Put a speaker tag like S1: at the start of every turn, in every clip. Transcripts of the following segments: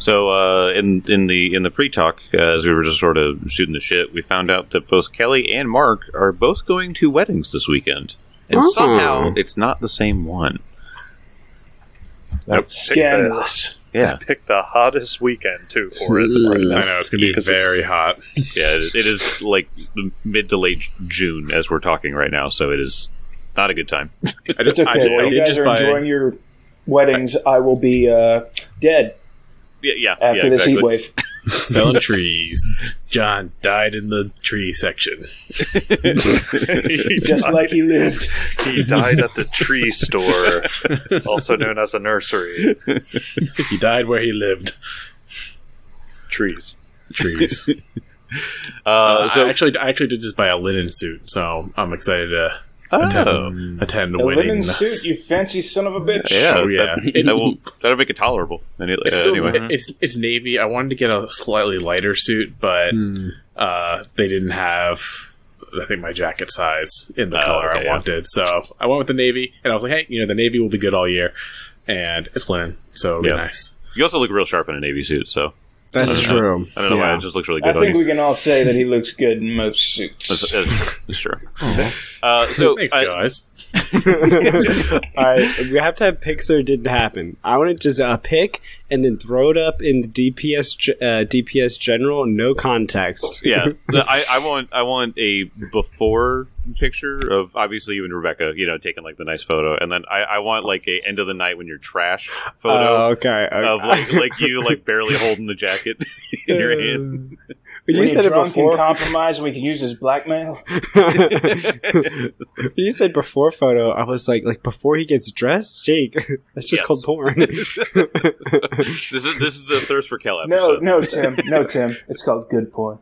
S1: So in the pre-talk, as we were just sort of shooting the shit, we found out that both Kelly and Mark are both going to weddings this weekend, and somehow it's not the same one.
S2: That's scandalous.
S1: Yeah,
S3: Pick the hottest weekend too for it.
S2: I know it's gonna be very hot.
S1: Yeah, it is like mid to late June as we're talking right now, so it is not a good time.
S4: It's okay. While you guys are enjoying your weddings, I will be dead.
S1: Yeah,
S4: after this
S1: exactly.
S4: heat wave.
S2: Selling trees. John died in the tree section.
S4: Just like he lived.
S3: He died at the tree store, also known as a nursery.
S2: He died where he lived.
S3: Trees.
S2: So I actually did just buy a linen suit, so I'm excited to attend
S4: A linen
S2: weddings.
S4: suit, you fancy son of a bitch.
S1: Yeah,
S2: Oh, yeah.
S1: That'll make it tolerable. Anyway,
S2: It's navy. I wanted to get a slightly lighter suit, but they didn't have, I think, my jacket size in the color I wanted. So I went with the navy, and I was like, hey, the navy will be good all year, and it's linen, so it'll be nice.
S1: You also look real sharp in a navy suit, so
S5: that's true.
S1: I don't know why it just looks really good.
S4: I think we can all say that he looks good in most suits.
S1: That's true.
S2: So thanks, guys.
S5: Alright, we have to have picks or it didn't happen. I want to just pick and then throw it up in the DPS general, no context.
S1: Yeah, I want a before picture of obviously you and Rebecca, taking like the nice photo, and then I want like a end of the night when you're trashed photo.
S5: Okay.
S1: Of like you like barely holding the jacket in your hand.
S5: When you said it before,
S4: and compromise, we can use as blackmail.
S5: When you said before photo, I was like before he gets dressed, Jake. That's just called porn.
S1: This is the Thirst for Kel episode.
S4: No, Tim. It's called good porn.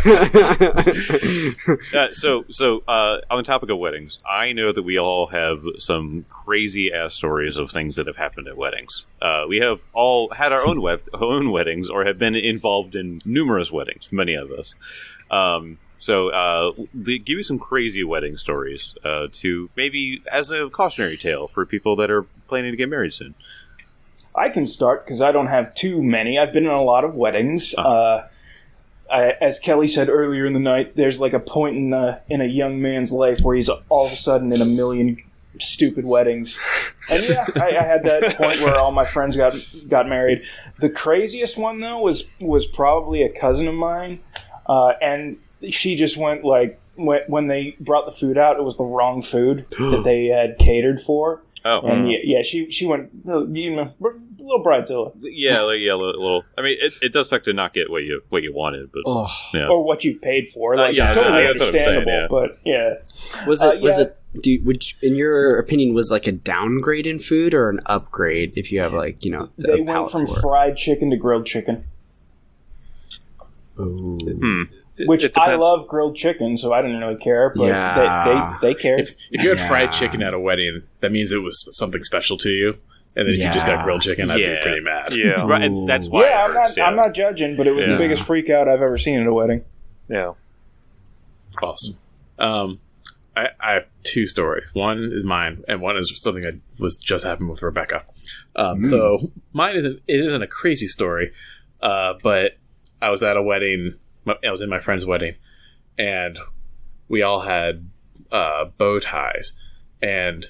S1: So on the topic of weddings, I know that we all have some crazy ass stories of things that have happened at weddings. We have all had our own weddings or have been involved in numerous weddings, many of us. Give you some crazy wedding stories to maybe as a cautionary tale for people that are planning to get married soon.
S4: I can start because I don't have too many. I've been in a lot of weddings. As Kelly said earlier in the night, there's like a point in a young man's life where he's all of a sudden in a million stupid weddings. And yeah, I had that point where all my friends got married. The craziest one though was probably a cousin of mine, and she just went like when they brought the food out, it was the wrong food that they had catered for.
S1: Oh,
S4: and yeah, she went, little bridezilla.
S1: Yeah, little. I mean, it does suck to not get what you wanted, but
S4: or what you paid for. Like,
S1: yeah,
S4: it's totally
S1: that's what I'm saying,
S4: understandable. But yeah,
S5: was it? In your opinion, was like a downgrade in food or an upgrade? If you have
S4: they went from fried chicken to grilled chicken.
S5: Ooh.
S4: Which I love grilled chicken, so I didn't really care. But they cared.
S2: If you had fried chicken at a wedding, that means it was something special to you. And then if you just got grilled chicken, I'd be pretty mad.
S3: Yeah,
S1: right. And that's why.
S4: I'm not judging, but it was the biggest freak out I've ever seen at a wedding.
S3: Yeah,
S2: awesome. I have two stories. One is mine, and one is something that was just happened with Rebecca. So mine isn't a crazy story, but I was at a wedding. I was in my friend's wedding, and we all had bow ties, and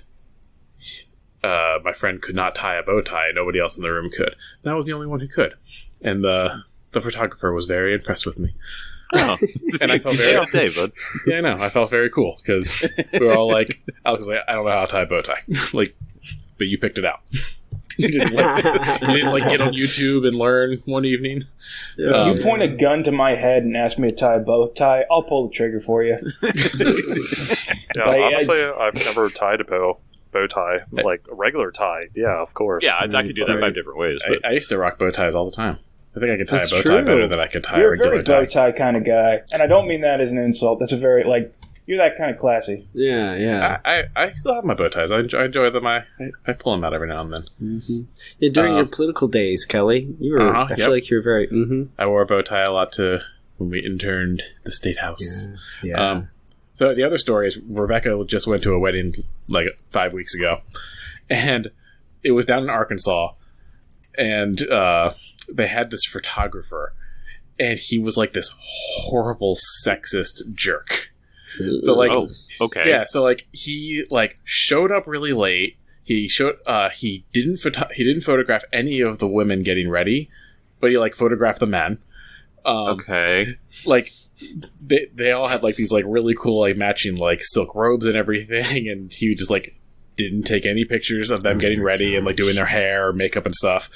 S2: my friend could not tie a bow tie. Nobody else in the room could. And I was the only one who could, and the photographer was very impressed with me.
S1: Oh.
S2: And I felt very
S1: day, bud.
S2: Yeah, I know. I felt very cool because we were all like, Alex was like, I don't know how to tie a bow tie, but you picked it out. You didn't get on YouTube and learn one evening.
S4: You point a gun to my head and ask me to tie a bow tie, I'll pull the trigger for you.
S3: Honestly, I've never tied a bow tie, like a regular tie. Yeah, of course.
S1: Yeah, I could do that 5 different ways. But
S2: I used to rock bow ties all the time. I think I could tie a bow tie better than I could tie
S4: You're
S2: a regular
S4: a very bow tie kind of guy, and I don't mean that as an insult. That's a very you're that kind of classy.
S5: Yeah.
S2: I still have my bow ties. I enjoy them. I pull them out every now and then.
S5: Mm-hmm. Yeah, during your political days, Kelly, you were. I feel like you're very. Mm-hmm.
S2: I wore a bow tie a lot when we interned the State House.
S5: Yeah.
S2: So the other story is Rebecca just went to a wedding like 5 weeks ago, and it was down in Arkansas. and they had this photographer, and he was like this horrible sexist jerk. So like,
S1: Oh, okay.
S2: yeah, so like he like showed up really late. He didn't photograph any of the women getting ready, but he like photographed the men.
S1: Okay.
S2: Like they all had like these like really cool like matching like silk robes and everything, and he just like didn't take any pictures of them getting ready and like doing their hair or makeup and stuff.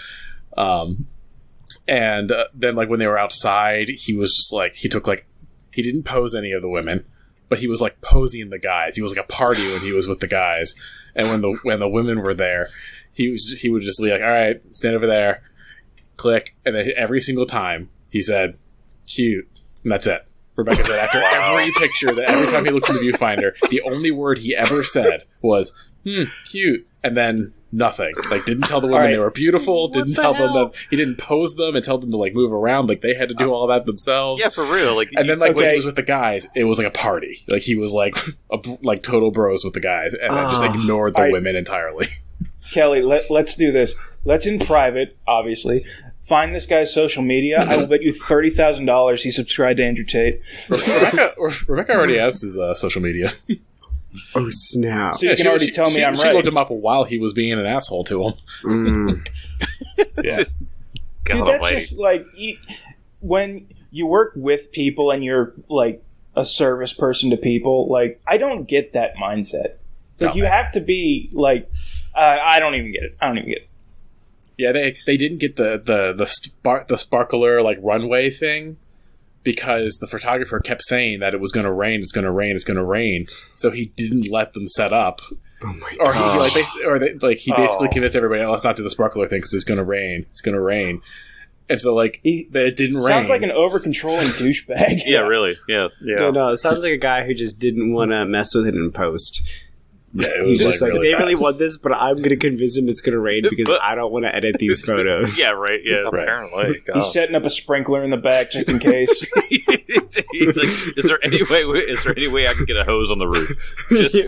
S2: And then like when they were outside, he was just like he didn't pose any of the women, but he was like posing the guys. He was like a party when he was with the guys, and when the women were there, he would just be like, all right, stand over there, click, and then every single time he said cute, and that's it. Rebecca said after every picture, that every time he looked in the viewfinder, the only word he ever said was cute, and then nothing. Like, didn't tell the women they were beautiful, didn't tell them that he didn't pose them and tell them to like move around, like they had to do all that themselves.
S1: Yeah, for real. Like,
S2: And then like when he was with the guys, it was like a party. Like he was like like total bros with the guys, and then just ignored the women entirely.
S4: Kelly, let's do this. Let's in private, obviously. Find this guy's social media. I will bet you $30,000 he subscribed to Andrew Tate.
S2: Rebecca already has his social media.
S5: Oh, snap.
S4: So you can already tell me I'm
S2: She
S4: right.
S2: looked him up while he was being an asshole to him. Yeah.
S1: God
S4: Dude, that's
S1: almighty.
S4: just like when you work with people and you're like a service person to people. Like, I don't get that mindset. It's like you have to be like, I don't even get it. I don't even get it.
S2: Yeah, they didn't get the sparkler like runway thing because the photographer kept saying that it was going to rain, it's going to rain, it's going to rain. So he didn't let them set up.
S5: Oh my
S2: Or
S5: god.
S2: he basically convinced everybody, let's not do the sparkler thing because it's going to rain. It's going to rain. And so like it didn't rain.
S4: Sounds like an over-controlling douchebag.
S1: Yeah, really. Yeah.
S3: Yeah.
S5: No, it sounds like a guy who just didn't want to mess with it in post.
S2: Yeah, it
S5: He's
S2: was
S5: just like,
S2: really
S5: they
S2: bad.
S5: really want this, but I'm going to convince him it's going to rain because
S1: But-
S5: I don't want to edit these photos.
S1: Yeah, right. Yeah.
S3: Apparently. God.
S4: He's setting up a sprinkler in the back just in case.
S1: He's like, is there any way I can get a hose on the roof?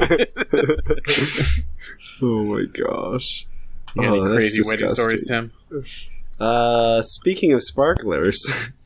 S1: Just,
S5: Oh my gosh.
S2: You got any
S5: Oh, that's
S2: crazy wedding
S5: disgusting.
S2: stories, Tim?
S5: Speaking of sparklers,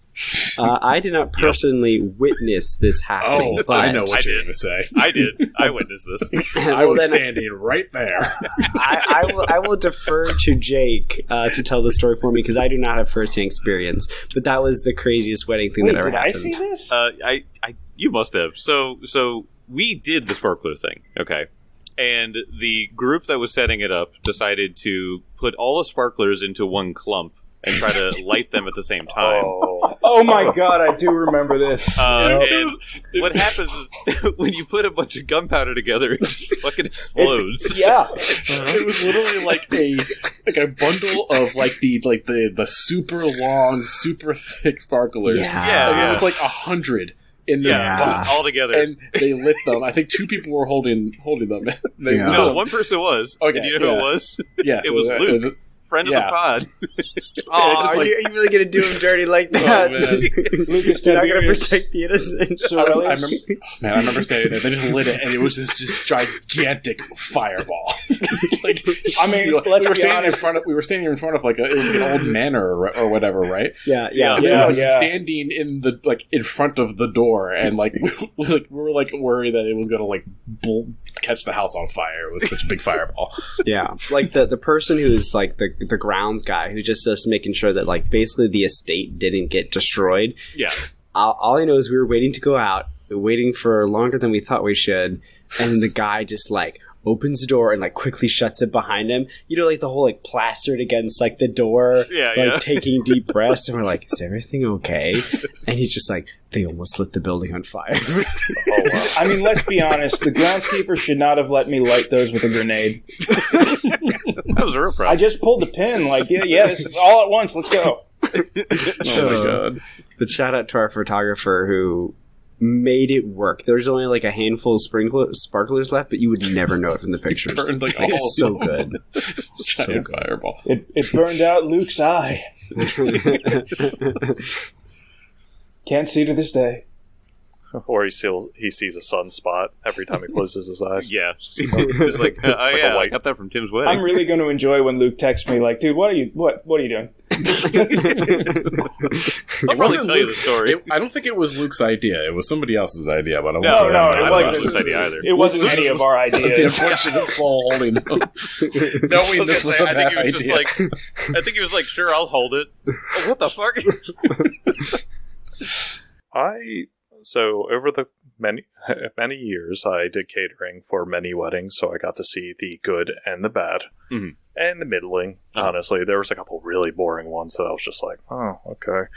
S5: I did not personally witness this happening.
S2: Oh,
S5: but
S2: I know
S1: I
S2: what you're
S1: did.
S2: going to say.
S1: I did. I witnessed this.
S2: I
S5: Well,
S2: was
S5: then
S2: standing right there.
S5: I will defer to Jake to tell the story for me because I do not have firsthand experience. But that was the craziest wedding thing
S4: Wait,
S5: that ever
S4: did I
S5: happened.
S4: see this?
S1: You must have. So we did the sparkler thing, okay? And the group that was setting it up decided to put all the sparklers into one clump and try to light them at the same time.
S4: Oh my god, I do remember this.
S1: And what happens is when you put a bunch of gunpowder together, it just fucking explodes.
S4: Yeah.
S2: It was literally like a bundle of the super long, super thick sparklers.
S5: Yeah.
S2: And it was like 100 in this
S1: Yeah,
S2: box.
S1: all together.
S2: And they lit them. I think 2 people were holding them. They
S5: Yeah.
S2: lit
S1: No,
S2: them.
S1: one person was.
S2: Okay,
S1: And you know who
S2: yeah.
S1: it was?
S2: Yeah,
S1: It was Luke. Friend of
S2: Yeah.
S1: the pod.
S5: Oh,
S2: just
S5: are you really going to do him dirty like that?
S2: man.
S4: Lucas
S5: You're not going to
S4: Tiberius.
S5: protect the innocent.
S2: I remember standing there. They just lit it, and it was this just gigantic fireball. Like,
S4: I mean,
S2: we
S4: let's
S2: were
S4: be
S2: standing
S4: honest.
S2: in front of. We were standing in front of like it was like an old manor or whatever, right?
S5: Yeah.
S2: And we were like
S4: Yeah.
S2: standing in the in front of the door, and like we were like worried that it was gonna like catch the house on fire. It was such a big fireball.
S5: Yeah, like the person who is like the grounds guy who just making sure that like basically the estate didn't get destroyed.
S1: Yeah.
S5: All I know is we were waiting to go out, waiting for longer than we thought we should, and the guy just like opens the door and like quickly shuts it behind him. You know, like the whole like plastered against like the door,
S1: Yeah,
S5: like
S1: yeah.
S5: taking deep breaths, and we're like, "Is everything okay?" And he's just like, "They almost lit the building on fire."
S4: I mean, let's be honest. The groundskeeper should not have let me light those with a grenade.
S1: That was a real
S4: I
S1: problem.
S4: just pulled the pin. Like, yeah, this is all at once. Let's go.
S2: Oh my god!
S5: But shout out to our photographer who made it work. There's only like a handful of sparklers left, but you would never know it from the pictures.
S2: Burned like
S5: Like,
S2: all
S5: so
S2: of them.
S5: good. So
S2: Giant
S5: good.
S2: fireball.
S4: It burned out Luke's eye. Can't see to this day.
S3: Or he sees a sunspot every time he closes his eyes.
S1: Yeah. It's like, oh
S3: like a
S1: yeah, I
S3: white-
S1: got that from Tim's wedding.
S4: I'm really going to enjoy when Luke texts me like, dude, what are you doing?
S1: I'll probably tell you the story.
S2: I don't think it was Luke's idea. It was somebody else's idea. But I
S4: No,
S2: won't
S4: no,
S2: tell
S4: it
S2: you
S1: I
S2: about
S1: don't
S4: wasn't.
S1: think Luke's idea either.
S4: It wasn't any of our
S2: The
S4: ideas.
S2: unfortunate soul holding them. Knowing this was a
S1: I think
S2: bad
S1: he was just
S2: idea.
S1: like, I think he was like, sure, I'll hold it. Oh, what the fuck?
S3: So over the many years, I did catering for many weddings, so I got to see the good and the bad,
S1: Mhm.
S3: and the middling.
S1: Uh-huh.
S3: Honestly, there was a couple really boring ones that I was just like, oh, okay.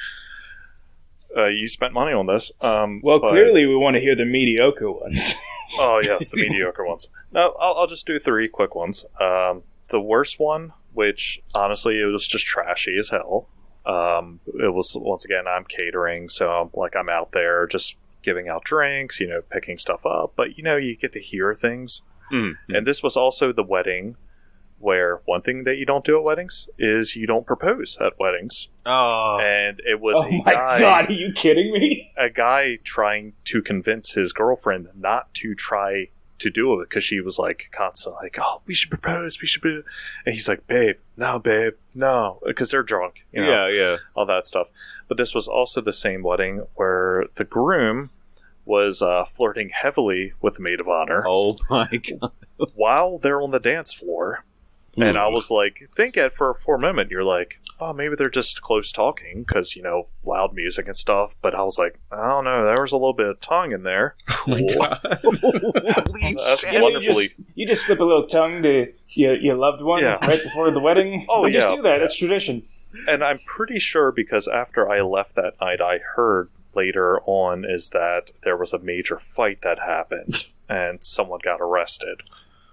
S3: You spent money on this.
S4: Well,
S3: but-
S4: clearly we want to hear the mediocre ones.
S3: Oh yes, the mediocre ones. No, I'll just do 3 quick ones. The worst one, which honestly it was just trashy as hell. It was, once again, I'm catering, so I'm out there just giving out drinks, picking stuff up, but you get to hear things.
S1: Mm-hmm.
S3: And this was also the wedding where one thing that you don't do at weddings is you don't propose at weddings.
S1: Oh,
S3: And it was
S4: Oh my god, are you kidding me?
S3: a guy trying to convince his girlfriend not to try to do it because she was like constantly like, oh, we should propose, and he's like, babe, no, because they're drunk,
S1: yeah.
S3: all that stuff. But this was also the same wedding where the groom was flirting heavily with the maid of honor
S1: Oh my god.
S3: while they're on the dance floor. And I was like, for a moment, you're like, oh, maybe they're just close talking because, loud music and stuff. But I was like, I don't know, there was a little bit of tongue in there.
S2: Oh my god.
S1: Holy
S3: That's
S1: shit.
S4: You
S3: wonderfully.
S4: just slip a little tongue to your loved one
S3: Yeah.
S4: right before the wedding.
S3: Oh,
S4: We just
S3: yeah.
S4: do that. That's tradition.
S3: And I'm pretty sure because after I left that night, I heard later on is that there was a major fight that happened and someone got arrested.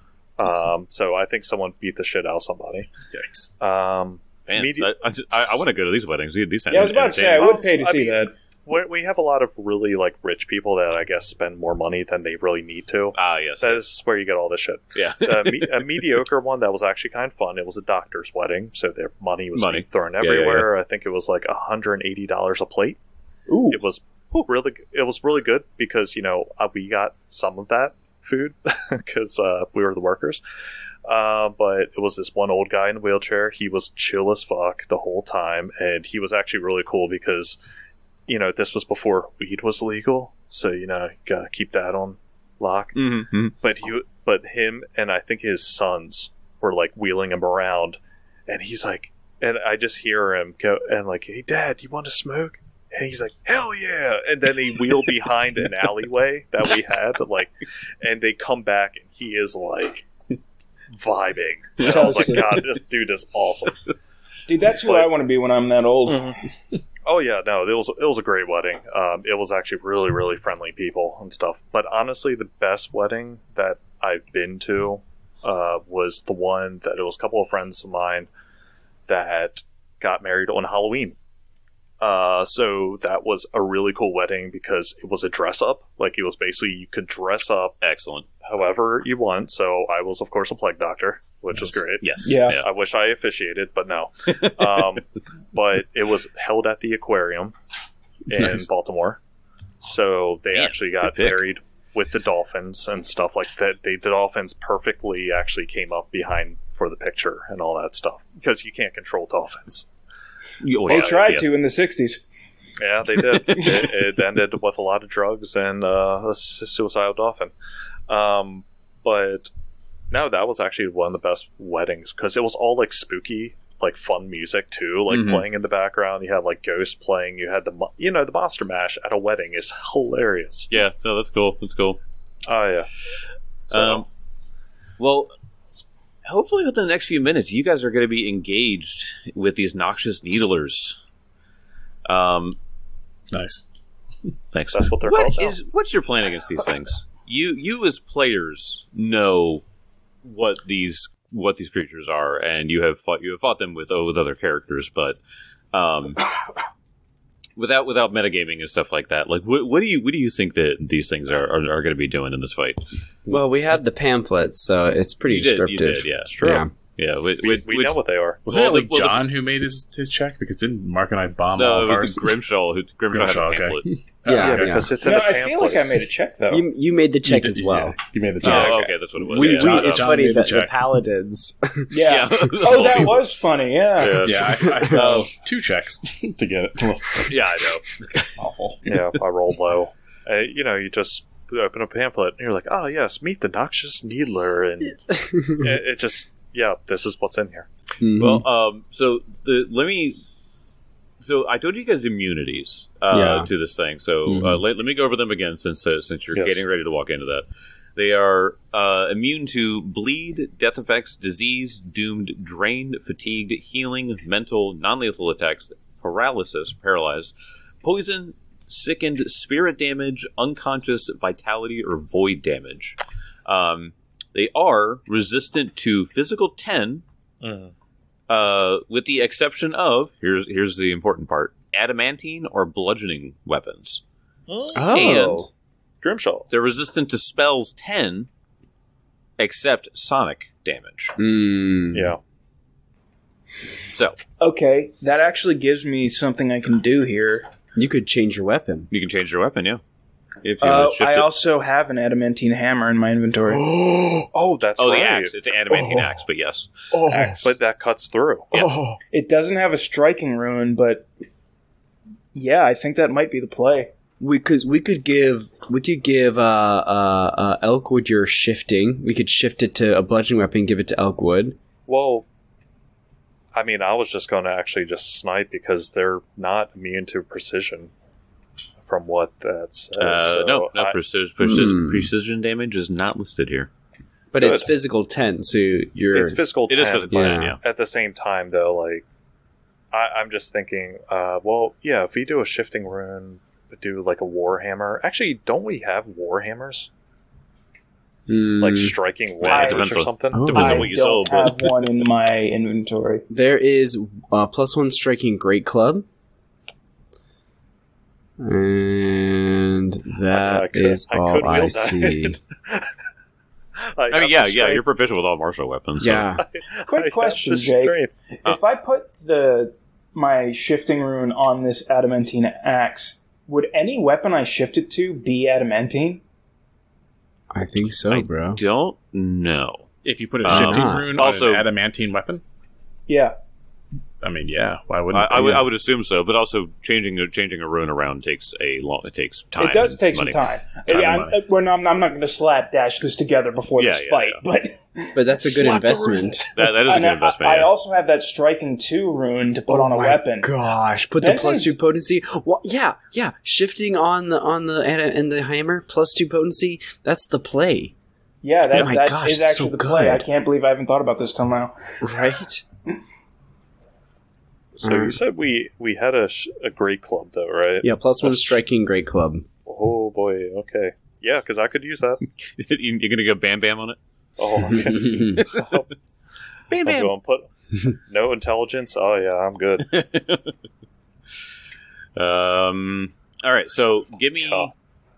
S3: So I think someone beat the shit out of somebody.
S2: Yikes.
S1: Man,
S3: Media-
S1: I want to go to these weddings. These sound
S4: Yeah, I was about to say, I
S1: entertaining.
S4: would pay to
S3: I
S4: see
S3: mean-
S4: that.
S3: We have a lot of really rich people that I guess spend more money than they really need to.
S1: Ah, yes.
S3: That is where you get all this shit.
S1: Yeah.
S3: A mediocre one that was actually kind of fun. It was a doctor's wedding, so their money was
S1: Money.
S3: being thrown
S1: Yeah, yeah,
S3: everywhere. I think it was like $180 a plate.
S4: Ooh.
S3: It was really good because we got some of that food because we were the workers. But it was this one old guy in a wheelchair. He was chill as fuck the whole time, and he was actually really cool because this was before weed was legal, so you gotta keep that on lock.
S1: Mm-hmm.
S3: But him and I think his sons were wheeling him around, and he's like, and I just hear him go and like, hey Dad, do you want to smoke? And he's like, hell yeah! And then they wheel behind an alleyway that we had, and they come back, and he is vibing. And I was like, God, this dude is awesome.
S4: Dude, that's who
S3: But-
S4: I want to be when I'm that old.
S3: Oh yeah, no, it was a great wedding. It was actually really, really friendly people and stuff. But honestly, the best wedding that I've been to was the one that it was a couple of friends of mine that got married on Halloween. So that was a really cool wedding because it was a dress up. It was basically you could dress up
S1: Excellent.
S3: however you want. So I was, of course, a plague doctor, which was great.
S1: Yes.
S4: Yeah.
S3: I wish I officiated, but no. But it was held at the aquarium in
S2: Nice.
S3: Baltimore. So they
S1: Man,
S3: actually got
S1: good pick.
S3: married with the dolphins and stuff like that. The dolphins perfectly actually came up behind for the picture and all that stuff because you can't control dolphins.
S4: They tried to in the 60s.
S3: Yeah, they did. it ended with a lot of drugs and a suicidal dolphin. But no, that was actually one of the best weddings because it was all spooky, fun music too,
S1: Mhm.
S3: playing in the background. You had ghosts playing. You had the Monster Mash at a wedding is hilarious.
S1: Yeah. No, that's cool. That's cool.
S3: Oh yeah. So
S1: Well, hopefully within the next few minutes, you guys are going to be engaged with these noxious needlers.
S2: Nice.
S1: Thanks.
S3: that's what they're called now.
S1: What's your plan against these things? You as players know what these creatures are, and you have fought them with other characters, but without metagaming and stuff like that. What do you think that these things are going to be doing in this fight?
S5: Well, we had the pamphlets, so it's pretty
S1: You did,
S5: descriptive.
S1: yeah.
S3: It's true.
S5: Yeah.
S1: Yeah,
S3: We know what they are.
S2: Wasn't
S1: Well,
S2: it like
S1: the- well,
S2: John who made his check? Because didn't Mark and I bomb
S1: no,
S2: all of
S1: it
S2: ours?
S1: was Grimshaw. Grimshaw had a
S2: Grimshaw,
S1: pamphlet.
S2: okay.
S5: Yeah,
S2: okay.
S3: Because it's in
S4: No,
S3: the
S4: I
S3: pamphlet.
S4: feel like I made a check though.
S5: You made the check
S2: You
S5: as
S2: did-
S5: well.
S2: yeah, you made the
S1: Oh,
S2: check.
S1: okay, that's what it was.
S5: We,
S1: yeah.
S2: John-
S5: it's
S2: John
S5: funny
S2: made the
S5: that the
S2: check.
S5: paladins.
S4: Yeah.
S1: Yeah.
S4: Oh, that was funny. Yeah.
S2: Yeah, I fell 2 checks to get it.
S1: Yeah, I know.
S2: Awful.
S3: Yeah, I rolled low. You just open a pamphlet and you're like, oh yes, meet the Noxious Needler, and it just, this is what's in here.
S5: Mhm.
S1: Well, so I told you guys immunities
S5: Yeah.
S1: to this thing. So
S5: Mhm.
S1: let me go over them again since you're
S3: Yes.
S1: getting ready to walk into that. They are immune to bleed, death effects, disease, doomed, drained, fatigued, healing, mental, non-lethal attacks, paralysis, paralyzed, poison, sickened, spirit damage, unconscious, vitality, or void damage. They are resistant to physical 10, with the exception of, here's the important part, adamantine or bludgeoning weapons.
S5: Oh.
S1: And
S3: Grimshaw.
S1: they're resistant to spells 10, except sonic damage.
S5: Mm.
S3: Yeah.
S1: So,
S4: Okay, that actually gives me something I can do here.
S5: You could change your weapon.
S1: you can change your weapon, yeah. If you shift
S4: I
S1: it.
S4: also have an adamantine hammer in my inventory.
S3: Oh, that's
S1: Oh,
S3: right.
S1: the axe. It's an adamantine axe, but yes.
S3: But that cuts through.
S4: It doesn't have a striking rune, but yeah, I think that might be the play.
S5: We could give Elkwood your shifting. We could shift it to a bludgeoning weapon, give it to Elkwood.
S3: Well, I mean, I was just going to actually just snipe because they're not immune to precision, from what that says. So
S1: No,
S3: I-
S1: precision damage is not listed here.
S5: But it's
S3: Good.
S5: physical 10, so you're
S3: it's physical
S1: It
S3: 10.
S1: is physical,
S5: Yeah.
S1: yeah.
S3: At the same time, though, like, I'm just thinking, if we do a shifting rune, do like a warhammer. Actually, don't we have warhammers? Like striking
S1: depends
S3: warhammers or
S1: on-
S3: something?
S5: Oh.
S1: Depends on
S4: I
S1: what you
S4: don't
S1: sold.
S4: have one in my inventory.
S5: There is +1 striking great club. And that is
S3: I
S5: all
S3: could
S5: I
S3: wield that.
S5: see.
S1: I mean, yeah, you're proficient with all martial weapons. So.
S5: Yeah.
S4: Quick question, Jake. If I put my shifting rune on this adamantine axe, would any weapon I shift it to be adamantine?
S5: I think so,
S1: I
S5: bro.
S1: don't know.
S2: If you put a shifting
S5: Ah.
S2: rune
S1: Also-
S2: on an adamantine weapon,
S4: Yeah.
S2: I mean, yeah, why wouldn't
S1: I
S2: yeah.
S1: would assume so, but also changing a rune around takes time.
S4: It does take
S1: money.
S4: some time.
S2: Time
S4: Yeah,
S2: and
S4: I'm not going to slapdash this together before
S1: Yeah,
S4: this
S1: yeah,
S4: fight,
S1: yeah.
S4: but
S5: But that's a good
S2: Slap the
S5: investment.
S1: That is a
S4: and
S1: good investment.
S4: I
S1: yeah.
S4: also have that striking 2 rune to put on a
S5: Oh my
S4: weapon.
S5: Gosh, put the
S4: Benson's-
S5: +2 potency. Well, yeah. Shifting on the hammer, +2 potency. That's the play,
S4: Yeah,
S5: Oh my
S4: that
S5: gosh,
S4: is
S5: it's
S4: actually
S5: so
S4: the play.
S5: good.
S4: I can't believe I haven't thought about this till now.
S5: right?
S3: So you said we had a great club, though, right?
S5: Yeah, +1 striking great club.
S3: Oh, boy. Okay. Yeah, because I could use that.
S1: You're gonna go Bam Bam on it.
S3: Oh, okay.
S1: Bam
S3: I'm going to put no intelligence. Oh, yeah, I'm good.
S1: All right, so give me
S3: Huh.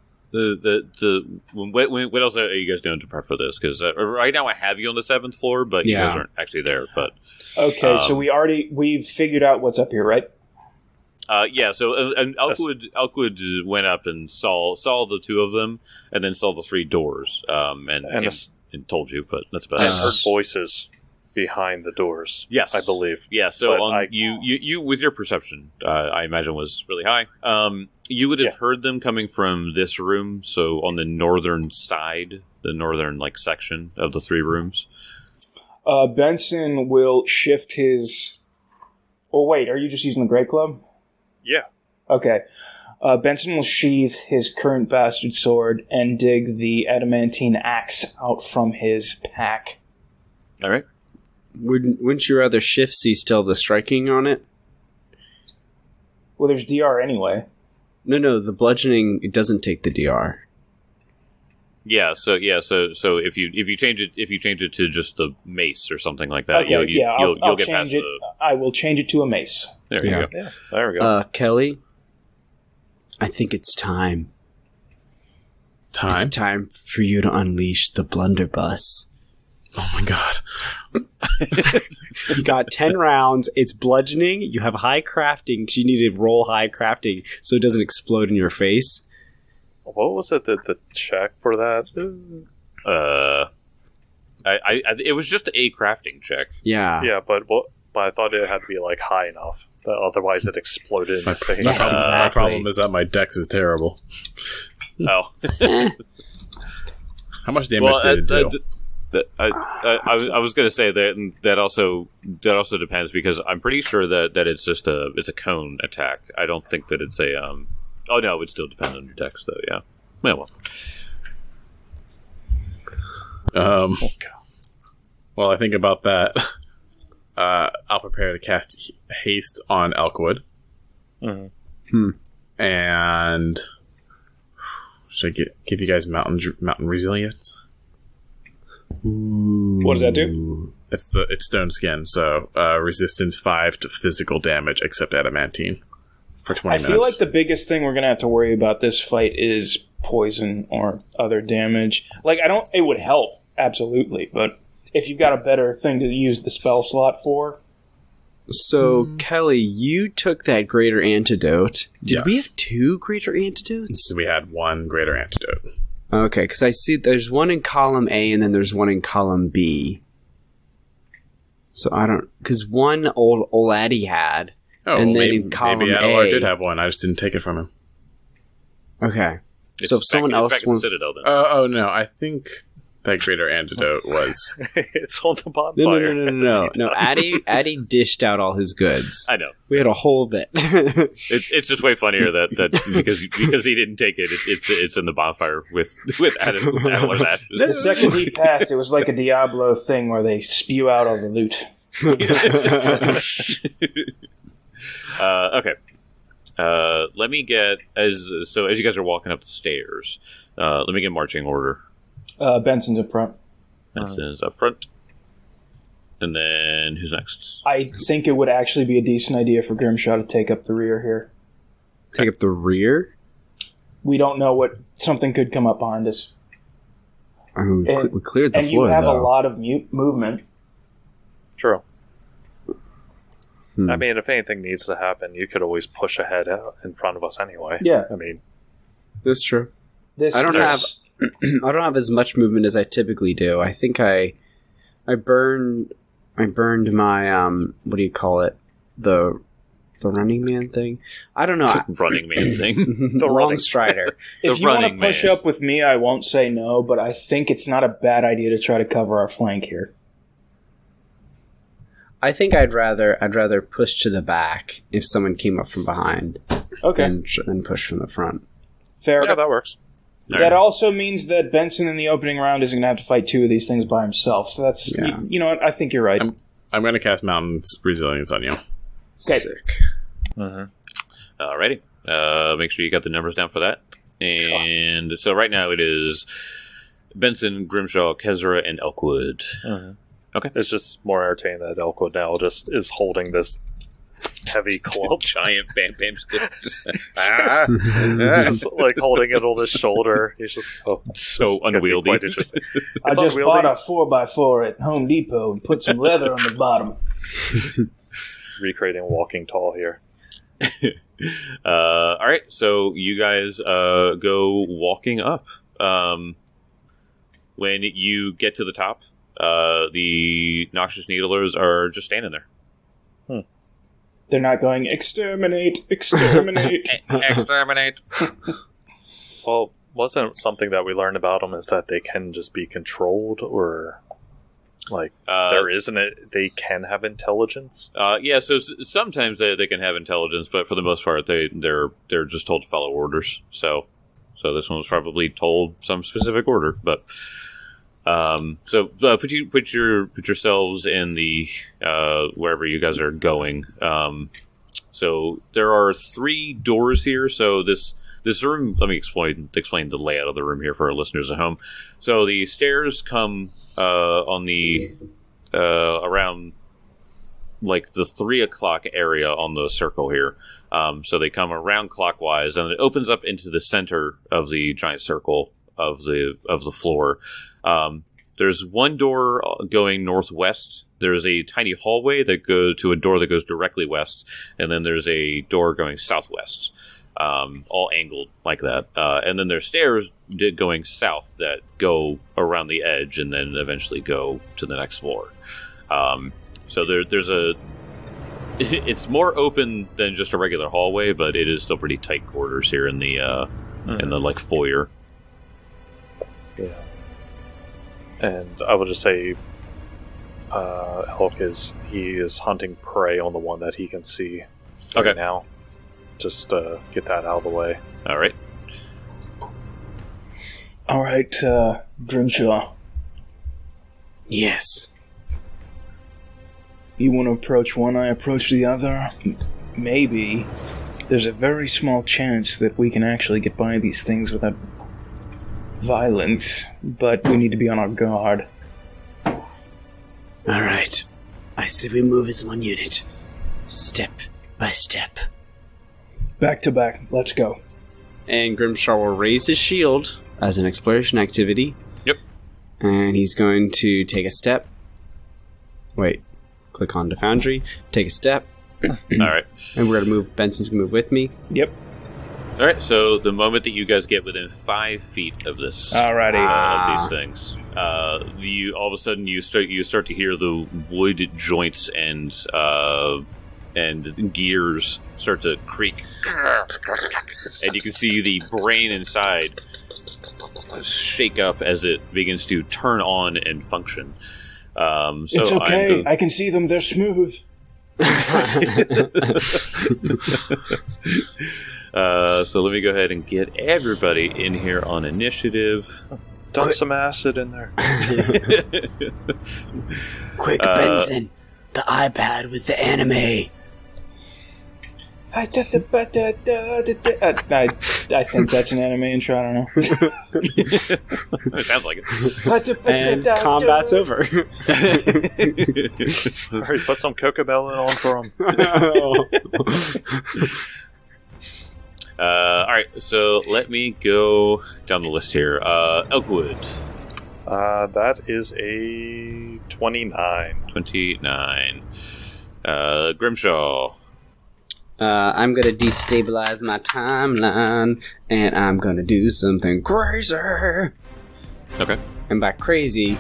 S1: what else are you guys doing to prep for this? Because right now I have you on the 7th floor, but you
S5: Yeah.
S1: guys aren't actually there. But
S4: Okay, so we've figured out what's up here, right?
S1: yeah, so and Elkwood went up and saw the 2 of them, and then saw the 3 doors, and told you, but that's about
S3: And
S1: it.
S3: heard voices behind the doors.
S1: Yes,
S3: I believe.
S1: Yeah, so
S3: But
S1: on you with your perception, I imagine was really high. You would have heard them coming from this room, so on the northern side, the northern section of the 3 rooms.
S4: Benson will shift his... Oh, wait, are you just using the Great Club?
S3: Yeah.
S4: Okay. Benson will sheath his current bastard sword and dig the adamantine axe out from his pack.
S1: All right.
S5: Wouldn't you rather shift so you still have the striking on it?
S4: Well, there's DR anyway.
S5: No, the bludgeoning, it doesn't take the DR.
S1: So if you change it to just the mace or something like that,
S4: Okay,
S1: you'll get
S4: change
S1: past
S4: it.
S1: the.
S4: I will change it to a mace.
S1: There you
S5: Yeah.
S1: go.
S3: Yeah. There we go.
S5: Kelly, I think it's time.
S2: time?
S5: It's time for you to unleash the blunderbuss.
S2: Oh my god.
S5: You got 10 rounds. It's bludgeoning. You have high crafting because you need to roll high crafting so it doesn't explode in your face.
S3: What was it the check for that?
S1: It was just a crafting check.
S5: Yeah.
S3: Yeah, but I thought it had to be like high enough that otherwise it exploded in
S2: My,
S3: your face.
S5: Yes,
S2: my
S5: exactly.
S2: problem is that my dex is terrible.
S1: Oh,
S2: How much damage did it do?
S1: I was going to say that also depends because I'm pretty sure that it's just it's a cone attack. I don't think that it's a Oh no, it still depends on your dex though. Yeah. Well.
S2: Well, I think about that. I'll prepare to cast haste on Elkwood.
S3: Mhm.
S2: And should I give you guys mountain resilience?
S4: What does that do?
S2: It's stone skin, so resistance 5 to physical damage except adamantine for 20
S4: I
S2: minutes.
S4: feel like the biggest thing we're gonna have to worry about this fight is poison or other damage. Like, it would help, absolutely, but if you've got a better thing to use the spell slot for.
S5: So, Kelly, you took that greater antidote. Did we
S2: Yes.
S5: have 2 greater antidotes?
S2: So we had one greater antidote.
S5: Okay, because I see there's one in column A and then there's one in column B. So I don't... Because one old Oladdy had.
S2: Oh,
S5: And then
S2: maybe,
S5: in column
S2: maybe Adelar
S5: A-
S2: did have one. I just didn't take it from him.
S5: Okay. So if someone else
S1: back in the
S5: wants...
S1: Citadel, then.
S2: Oh no, I think that greater antidote was...
S3: It's on the bonfire.
S5: No, Addy dished out all his goods.
S1: I know.
S5: We had a whole bit.
S1: It's just way funnier that because he didn't take it. It's in the bonfire with Adelar's ashes.
S4: The second he passed, it was like a Diablo thing where they spew out all the loot.
S1: Okay. Let me get as you guys are walking up the stairs. Let me get marching order.
S4: Benson's up front.
S1: Benson's up front, and then who's next?
S4: I think it would actually be a decent idea for Grimshaw to take up the rear here.
S5: Take up the rear?
S4: We don't know what something could come up behind us.
S5: I mean,
S4: And-
S5: we cleared the
S4: And
S5: floor,
S4: you have
S5: though.
S4: a lot of movement.
S3: True.
S5: Hmm.
S3: I mean, if anything needs to happen, you could always push ahead out in front of us anyway.
S4: Yeah.
S3: I mean,
S5: That's true.
S4: This
S5: I don't
S4: this-
S5: I don't have as much movement as I typically do. I think I burned my what do you call it? The running man thing. I don't know.
S1: Running man thing.
S5: The
S3: running-
S5: long strider.
S4: If
S1: the
S4: you want to
S1: running
S4: push
S1: man.
S4: up with me, I won't say no, but I think it's not a bad idea to try to cover our flank here.
S5: I think I'd rather push to the back if someone came up from behind
S4: Okay,
S5: than push from the front.
S4: fair.
S3: yeah, that works.
S4: That also means that Benson in the opening round isn't going to have to fight 2 of these things by himself. So that's,
S5: Yeah.
S4: you know what? I think you're right.
S2: I'm going to cast Mountain's Resilience on you.
S5: Sick.
S1: Alrighty. Make sure you got the numbers down for that. And so right now it is Benson, Grimshaw, Kezra, and Elkwood. Okay.
S3: It's just more entertaining that Elkwood now just is holding this heavy club.
S1: Giant bam bam sticks.
S3: Just, like holding it on his shoulder. He's just
S1: So
S3: this is gonna be
S1: unwieldy.
S3: quite interesting.
S4: I
S3: It's
S4: just
S3: unwieldy.
S4: bought a 4x4 at Home Depot and put some leather on the bottom.
S3: Recreating Walking Tall here.
S1: All right, so you guys go walking up. When you get to the top, the Noxious Needlers are just standing there.
S4: They're not going, exterminate, exterminate.
S1: Exterminate.
S3: Well, wasn't something that we learned about them is that they can just be controlled, or like there isn't it? They can have intelligence.
S1: Yeah, so sometimes they can have intelligence, but for the most part, they're just told to follow orders. So this one was probably told some specific order, but put yourselves in the wherever you guys are going. So there are 3 doors here. So this room. Let me explain the layout of the room here for our listeners at home. So the stairs come on the around like the 3 o'clock area on the circle here. So they come around clockwise, and it opens up into the center of the giant circle of the floor. There's one door going northwest. There's a tiny hallway that goes to a door that goes directly west, and then there's a door going southwest, all angled like that. And then there's stairs going south that go around the edge and then eventually go to the next floor. So there's a... It's more open than just a regular hallway, but it is still pretty tight quarters here in the like foyer.
S3: Yeah. And I will just say, Elk is hunting prey on the one that he can see right now. Just get that out of the way.
S1: All right.
S4: All right, Grimshaw.
S5: Yes.
S4: You want to approach one, I approach the other. Maybe there's a very small chance that we can actually get by these things without violence, but we need to be on our guard.
S5: All right. I say we move as one unit, step by step.
S4: Back to back. Let's go.
S5: And Grimshaw will raise his shield as an exploration activity.
S1: Yep.
S5: And he's going to take a step. Wait. Click on the Foundry. Take a step.
S1: All right.
S5: And we're going to move. Benson's going to move with me.
S4: Yep.
S1: All right. So the moment that you guys get within 5 feet of this,
S4: Alrighty.
S1: of these things, you all of a sudden you start to hear the wood joints and gears start to creak, and you can see the brain inside shake up as it begins to turn on and function. So
S4: it's okay. I can see them. They're smooth.
S1: So let me go ahead and get everybody in here on initiative.
S3: Dump some acid in there.
S5: Quick, Benson. The iPad with the anime.
S4: I think that's an anime intro. I don't know.
S1: It sounds like it.
S5: And combat's over.
S3: Alright, put some Cocomelon on for him.
S1: Alright, so let me go down the list here. Elkwood.
S3: That is a 29.
S1: 29. Grimshaw.
S5: I'm gonna destabilize my timeline, and I'm gonna do something crazy.
S1: Okay.
S5: And by crazy,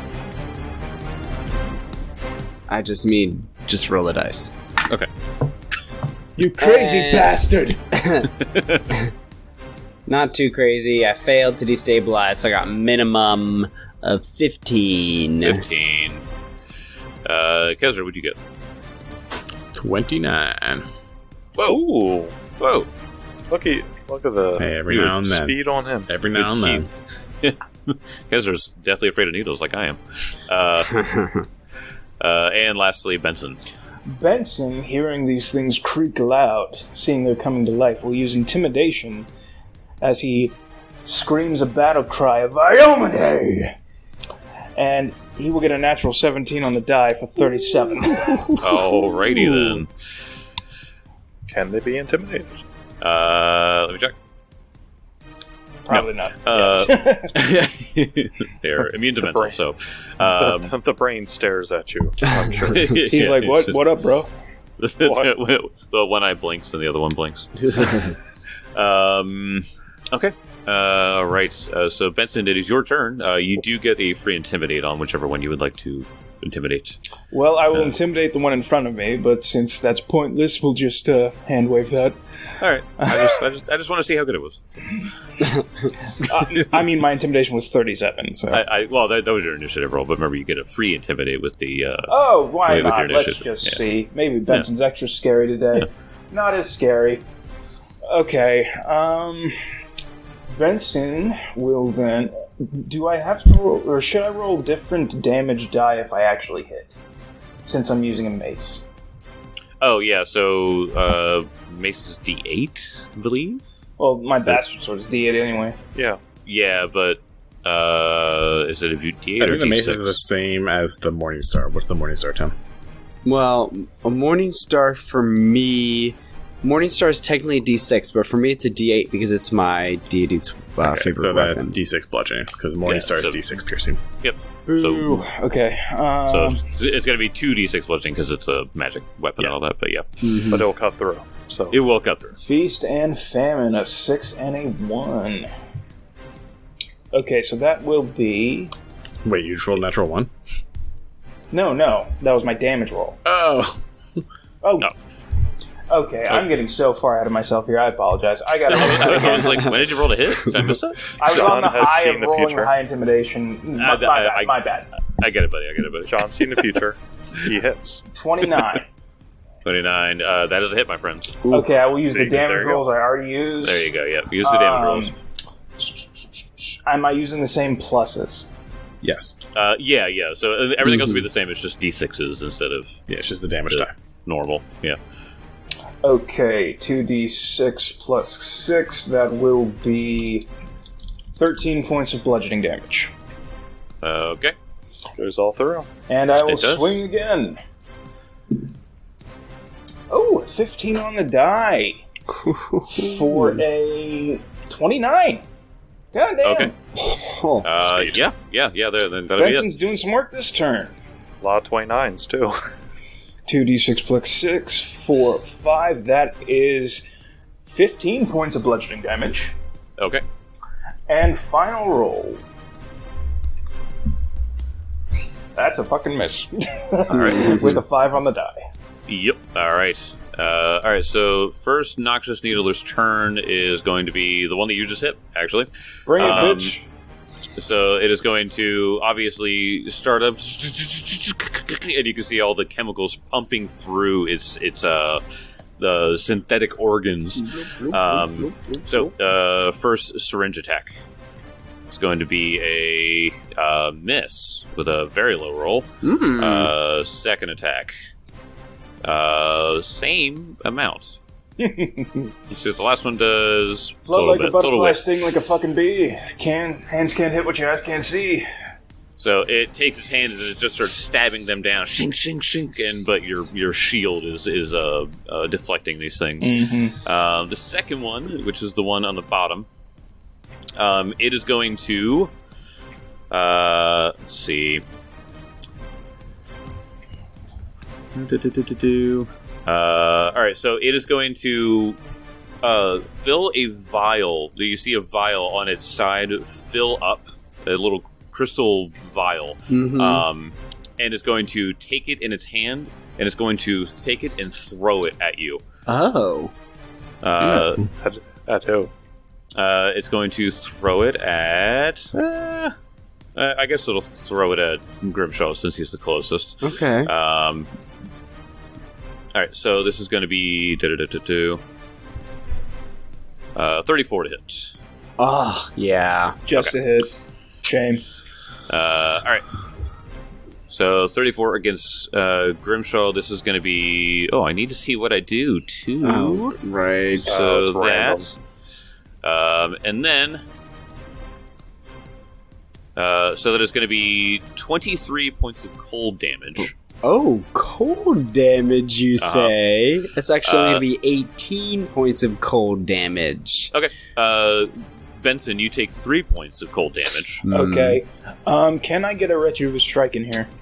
S5: I just mean just roll a dice.
S1: Okay.
S4: You crazy bastard!
S5: Not too crazy. I failed to destabilize, so I got minimum of 15.
S1: 15. Kezra, what'd you get?
S2: 29.
S1: Whoa! Whoa!
S3: Look at the
S2: Hey, every now and then.
S3: speed on him.
S2: Every now and then.
S1: Kezra's deathly afraid of needles like I am. And lastly, Benson.
S4: Benson, hearing these things creak loud, seeing they're coming to life, will use intimidation as he screams a battle cry of Iomine! And he will get a natural 17 on the die for 37.
S1: Alrighty then.
S3: Can they be intimidated?
S1: Let me check.
S4: Probably not.
S1: They're immune to mental,
S3: brain.
S1: so...
S3: The brain stares at you, I'm sure.
S4: He's like, what up, bro?
S1: The one eye blinks and the other one blinks. Okay. Right. So, Benson, it is your turn. You do get a free intimidate on whichever one you would like to intimidate.
S4: Well, I will intimidate the one in front of me, but since that's pointless, we'll just hand wave that.
S1: All right. I just want to see how good it was.
S4: I mean, my intimidation was 37, so...
S1: Well, that was your initiative roll, but remember, you get a free intimidate with the...
S4: oh, why
S1: with
S4: not?
S1: your
S4: Let's
S1: initiative.
S4: just see. Maybe Benson's extra scary today. Not as scary. Okay, Benson will then... Do I have to roll... Or should I roll different damage die if I actually hit? Since I'm using a mace.
S1: Oh, yeah, so Mace is D8, I believe?
S4: Well, my bastard sword is D8 anyway.
S3: Yeah.
S1: Yeah, but is it a D8
S2: I
S1: or
S2: think the mace
S1: D6?
S2: is the same as the Morningstar. What's the Morningstar, Tim?
S5: Well, a Morning Star for me Morningstar is technically a D6, but for me it's a D8 because it's my deity's favorite
S2: so
S5: weapon.
S2: that's D6 bludgeoning because Morningstar is D6 piercing.
S1: Yep.
S4: Boo. Okay.
S1: So it's going to be 2d6 bludgeoning because it's a magic weapon and all that. But yeah,
S3: But it'll cut through. So
S1: it will cut through.
S4: Feast and Famine, a 6 and a 1. Okay, so that will be...
S2: Wait, you just rolled a natural 1?
S4: No, that was my damage roll.
S2: Oh.
S4: Oh,
S1: No.
S4: Okay, I'm getting so far out of myself here. I apologize. I got
S1: I was like, when did you roll to hit? Did I miss that?
S4: I was
S3: John
S4: on the
S3: has
S4: high
S3: seen
S4: of
S3: the
S4: rolling
S3: future.
S4: high intimidation. My bad.
S1: I get it, buddy.
S3: John's seen the future. He hits.
S4: 29.
S1: 29. That is a hit, my friend.
S4: Okay, I will use
S3: See,
S4: the damage
S3: there you go.
S4: rolls I already used.
S1: There you go. Yeah, use the damage rolls.
S4: Am I using the same pluses?
S2: Yes.
S1: Yeah. So everything else will be the same. It's just d6s instead of
S2: Yeah, it's just the damage
S1: the
S2: die.
S1: normal. Yeah.
S4: Okay, 2d6 plus 6. That will be 13 points of bludgeoning damage.
S1: Okay.
S3: Goes all through.
S4: And I will
S1: It does.
S4: swing again. Oh, 15 on the die. For a 29. God damn.
S1: Okay.
S5: Oh,
S1: Yeah. That'll be
S4: Benson's doing some work this turn.
S3: A lot of 29s, too.
S4: 2d6 plus 6 for 5. That is 15 points of bludgeoning damage.
S1: it. Okay.
S4: And final roll. That's a fucking miss.
S1: All right.
S4: With a 5 on the die.
S1: Yep. All right. All right. So first, Noxious Needler's turn is going to be the one that you just hit. Actually.
S4: Bring it,
S1: Um,
S4: bitch.
S1: So it is going to obviously start up, and you can see all the chemicals pumping through its the synthetic organs. First syringe attack. It's going to be a miss with a very low roll. Second attack, same amount. Let's see what the last one does.
S4: Float like a
S1: total
S4: butterfly,
S1: whip.
S4: sting like a fucking bee. Hands can't hit what your eyes can't see.
S1: So it takes its hands and it just starts stabbing them down, shink, shink, shink, but your shield is deflecting these things. The second one, which is the one on the bottom, it is going to let's see. All right, so it is going to fill a vial. Do you see a vial on its side fill up a little crystal vial? And it's going to take it in its hand, and it's going to take it and throw it at you.
S5: Oh.
S3: At who?
S1: It's going to throw it at. I guess it'll throw it at Grimshaw since he's the closest.
S5: Okay.
S1: All right, so this is going to be 34 to hit.
S5: Oh, yeah.
S4: Just a hit. Shame.
S1: All right. So 34 against Grimshaw. This is going to be. Oh, I need to see what I do too.
S5: Oh, right.
S1: So
S3: it's random.
S1: that. And then. So that is going to be 23 points of cold damage.
S5: Oh, cold damage, you say? That's actually going to be 18 points of cold damage.
S1: Okay. Benson, you take 3 points of cold damage.
S4: Okay. Can I get a retributive strike in here?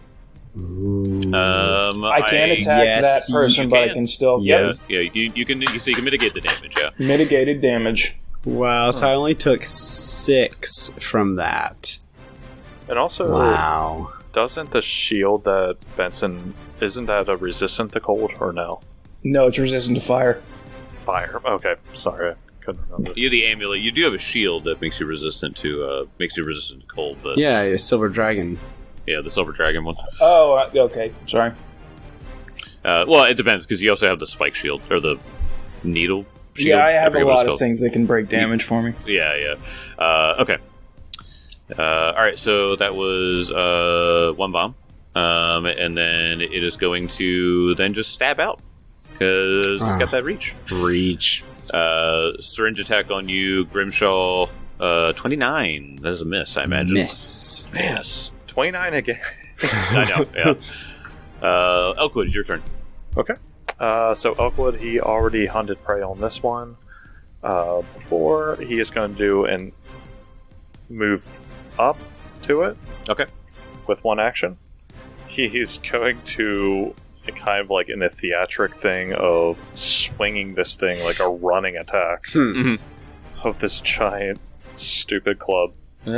S1: I
S4: I can attack
S5: yes,
S4: that person,
S1: you
S4: but I
S1: can.
S4: can still
S1: Yeah, you can mitigate the damage. Yeah.
S4: mitigated damage.
S5: Wow, so I only took 6 from that.
S3: And also,
S5: Wow.
S3: doesn't the shield that Benson, isn't that a resistant to cold or no?
S4: No, it's resistant to fire.
S3: Fire. Okay, sorry, I couldn't remember.
S1: You have the amulet. You do have a shield that makes you resistant to cold. But
S5: Yeah, a silver dragon.
S1: yeah, the silver dragon one.
S4: Oh, okay. Sorry.
S1: Well, it depends because you also have the spike shield or the needle shield.
S4: Yeah, I have a
S1: forget what it's
S4: lot of
S1: called.
S4: things that can break damage for me.
S1: Yeah. Okay. All right, so that was one bomb, and then it is going to then just stab out because it's got that reach.
S5: Reach.
S1: Syringe attack on you, Grimshaw. 29. That is a miss, I imagine.
S5: Miss.
S1: Miss.
S3: 29 again.
S1: I know. Yeah. Elkwood, it's your turn.
S3: Okay. So Elkwood, he already hunted prey on this one. Before he is going to do and move up to it.
S1: Okay.
S3: With one action. He's going to kind of like in a theatric thing of swinging this thing like a running attack of this giant stupid club.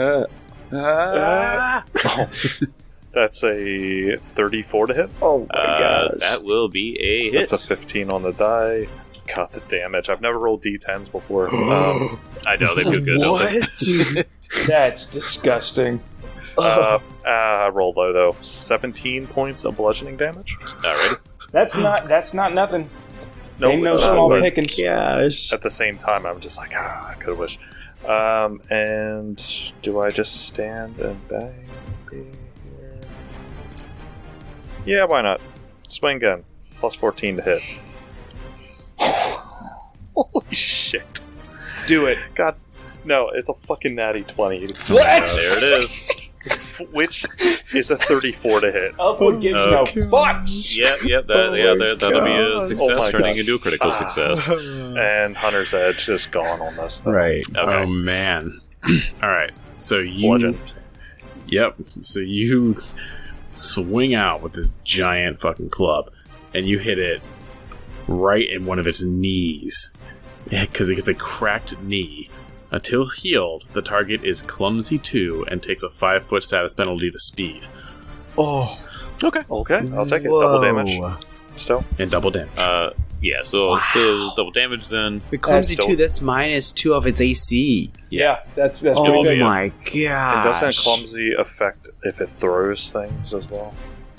S3: That's a 34 to hit.
S5: Oh my gosh.
S1: That will be a hit.
S3: That's a 15 on the die. God, the damage. I've never rolled d10s before.
S1: I know, they feel good, don't they?
S4: That's disgusting.
S3: I rolled low though. 17 points of bludgeoning damage.
S1: Alrighty.
S4: That's not nothing.
S3: Nope,
S4: Ain't no
S3: it's not,
S4: small
S3: but
S4: pickings.
S5: Gosh.
S3: at the same time, I'm just like, I could wish. And do I just stand and bang here? Yeah, why not? Swing again. Plus 14 to hit. Holy shit.
S4: Do it.
S3: God. No, it's a fucking natty 20.
S1: There it is.
S3: Which is a 34 to hit.
S4: Upward gives no fucks.
S1: That'll be a success,
S3: Oh my
S1: turning
S3: God.
S1: into a critical success.
S3: And Hunter's Edge is gone on this thing.
S5: Right.
S1: Okay.
S2: Oh man! All right, so you.
S3: Bludgeon.
S2: Yep. So you swing out with this giant fucking club, and you hit it right in one of its knees, because it gets a cracked knee. Until healed, the target is clumsy 2 and takes a 5-foot status penalty to speed.
S5: Oh.
S3: Okay, I'll take it. Double damage. Still.
S2: And double damage.
S1: Yeah, so double damage then.
S5: The clumsy
S3: That's
S5: 2, that's minus 2 of its AC.
S4: Yeah, that's
S5: Oh
S4: pretty good.
S5: my
S3: And
S5: gosh.
S3: doesn't clumsy affect if it throws things as well?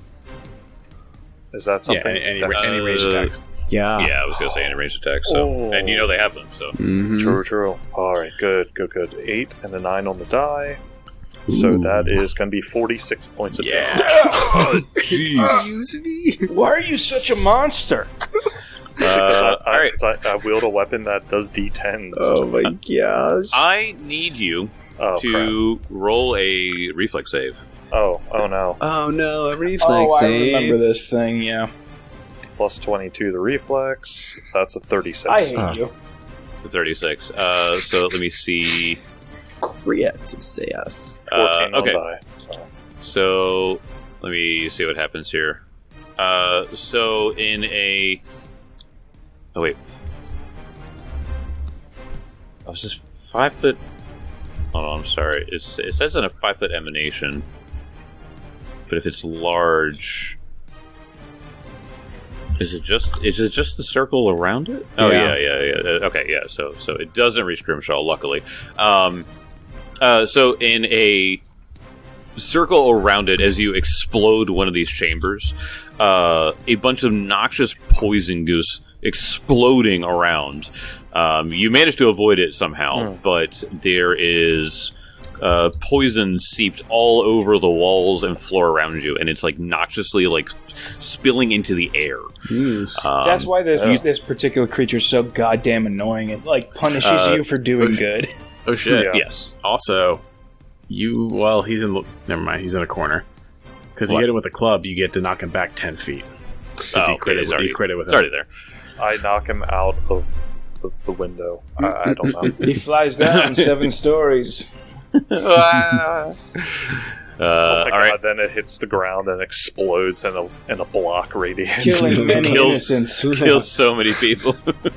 S3: Is that
S2: Yeah,
S3: something?
S2: any
S3: that's-
S2: range attacks.
S5: Yeah.
S1: Yeah, I was gonna say any ranged attacks. So,
S3: Oh.
S1: and you know they have them. So
S5: Mhm.
S3: True. Alright, good. 8 and a 9 on the die. So
S5: Ooh.
S3: that is going to be 46 points of
S2: Yeah.
S3: damage.
S1: Oh,
S5: Excuse me.
S4: Why are you such a monster?
S3: Because
S1: all right.
S3: I wield a weapon that does d10s.
S5: Oh my gosh.
S1: I need you
S3: Oh,
S1: to roll a reflex save.
S3: crap. Oh no.
S5: Oh no, a reflex
S4: Oh, I
S5: save.
S4: remember this thing. Yeah,
S3: Plus 22 the reflex. That's a 36.
S4: I hate you.
S1: 36. So let me see.
S5: Crit success.
S3: 14
S1: okay.
S3: on die. So.
S1: So let me see what happens here. So in a. Oh wait. Oh, is this 5 foot? Oh, I'm sorry. It says in a 5 foot emanation, but if it's large, is it just the circle around it? Oh
S5: Yeah.
S1: yeah. Okay, yeah. So it doesn't reach Grimshaw, luckily. So in a circle around it, as you explode one of these chambers, a bunch of noxious poison goose exploding around. You managed to avoid it somehow, but there is poison seeped all over the walls and floor around you, and it's like noxiously like spilling into the air.
S4: That's why this particular creature is so goddamn annoying. It like punishes you for doing good.
S2: Oh shit.
S3: Yeah.
S1: Yes.
S2: Also, he's in. Never mind. He's in a corner. Because you
S1: What?
S2: hit him with a club, you get to knock him back 10 feet. Because he crit it with
S1: It's already there.
S3: I knock him out of the window. I don't know.
S4: He flies down 7 stories.
S3: Oh my
S1: All
S3: God,
S1: right.
S3: then it hits the ground and explodes in a block radius.
S4: Killing many
S1: Kills-
S4: innocents.
S1: Kills so many people.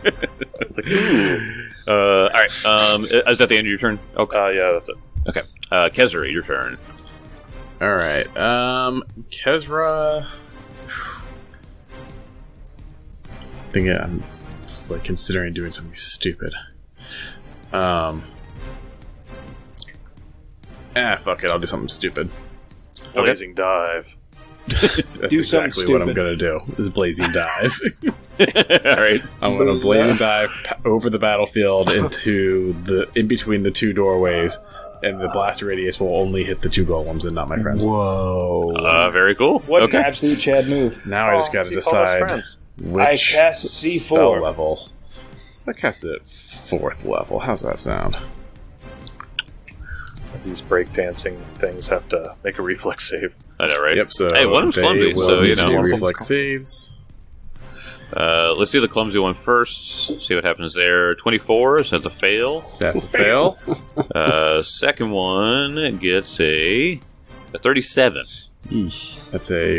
S1: All right. Is that the end of your turn? Okay.
S3: Yeah, that's it.
S1: Okay. Kezra, your turn.
S2: Alright. Kezra. I think I'm just like considering doing something stupid. Fuck it, I'll do something stupid.
S3: Blazing dive.
S2: That's
S4: Do something
S2: exactly what I'm
S4: stupid.
S2: gonna do. Is blazing dive.
S1: All right.
S2: I'm gonna blazing dive over the battlefield in between the 2 doorways, and the blast radius will only hit the 2 golems and not my friends.
S5: Whoa.
S1: Very cool.
S4: What
S1: Okay.
S4: an absolute Chad move.
S2: Now I just gotta
S3: He called us
S2: decide
S3: friends.
S2: which
S4: I cast
S2: spell
S4: C4.
S2: level. I cast it at 4th level. How's that sound?
S3: These breakdancing things have to make a reflex save.
S1: I know, right?
S2: Yep. So
S1: Hey, one of them's
S2: they
S1: clumsy,
S2: will
S1: so, you
S2: need to
S1: know.
S2: do
S3: One of them's
S2: reflex
S3: clumsy.
S2: saves.
S1: Let's do the clumsy one first. See what happens there. 24, so that's a fail.
S2: That's a fail.
S1: Second one gets a 37.
S2: Eesh. That's a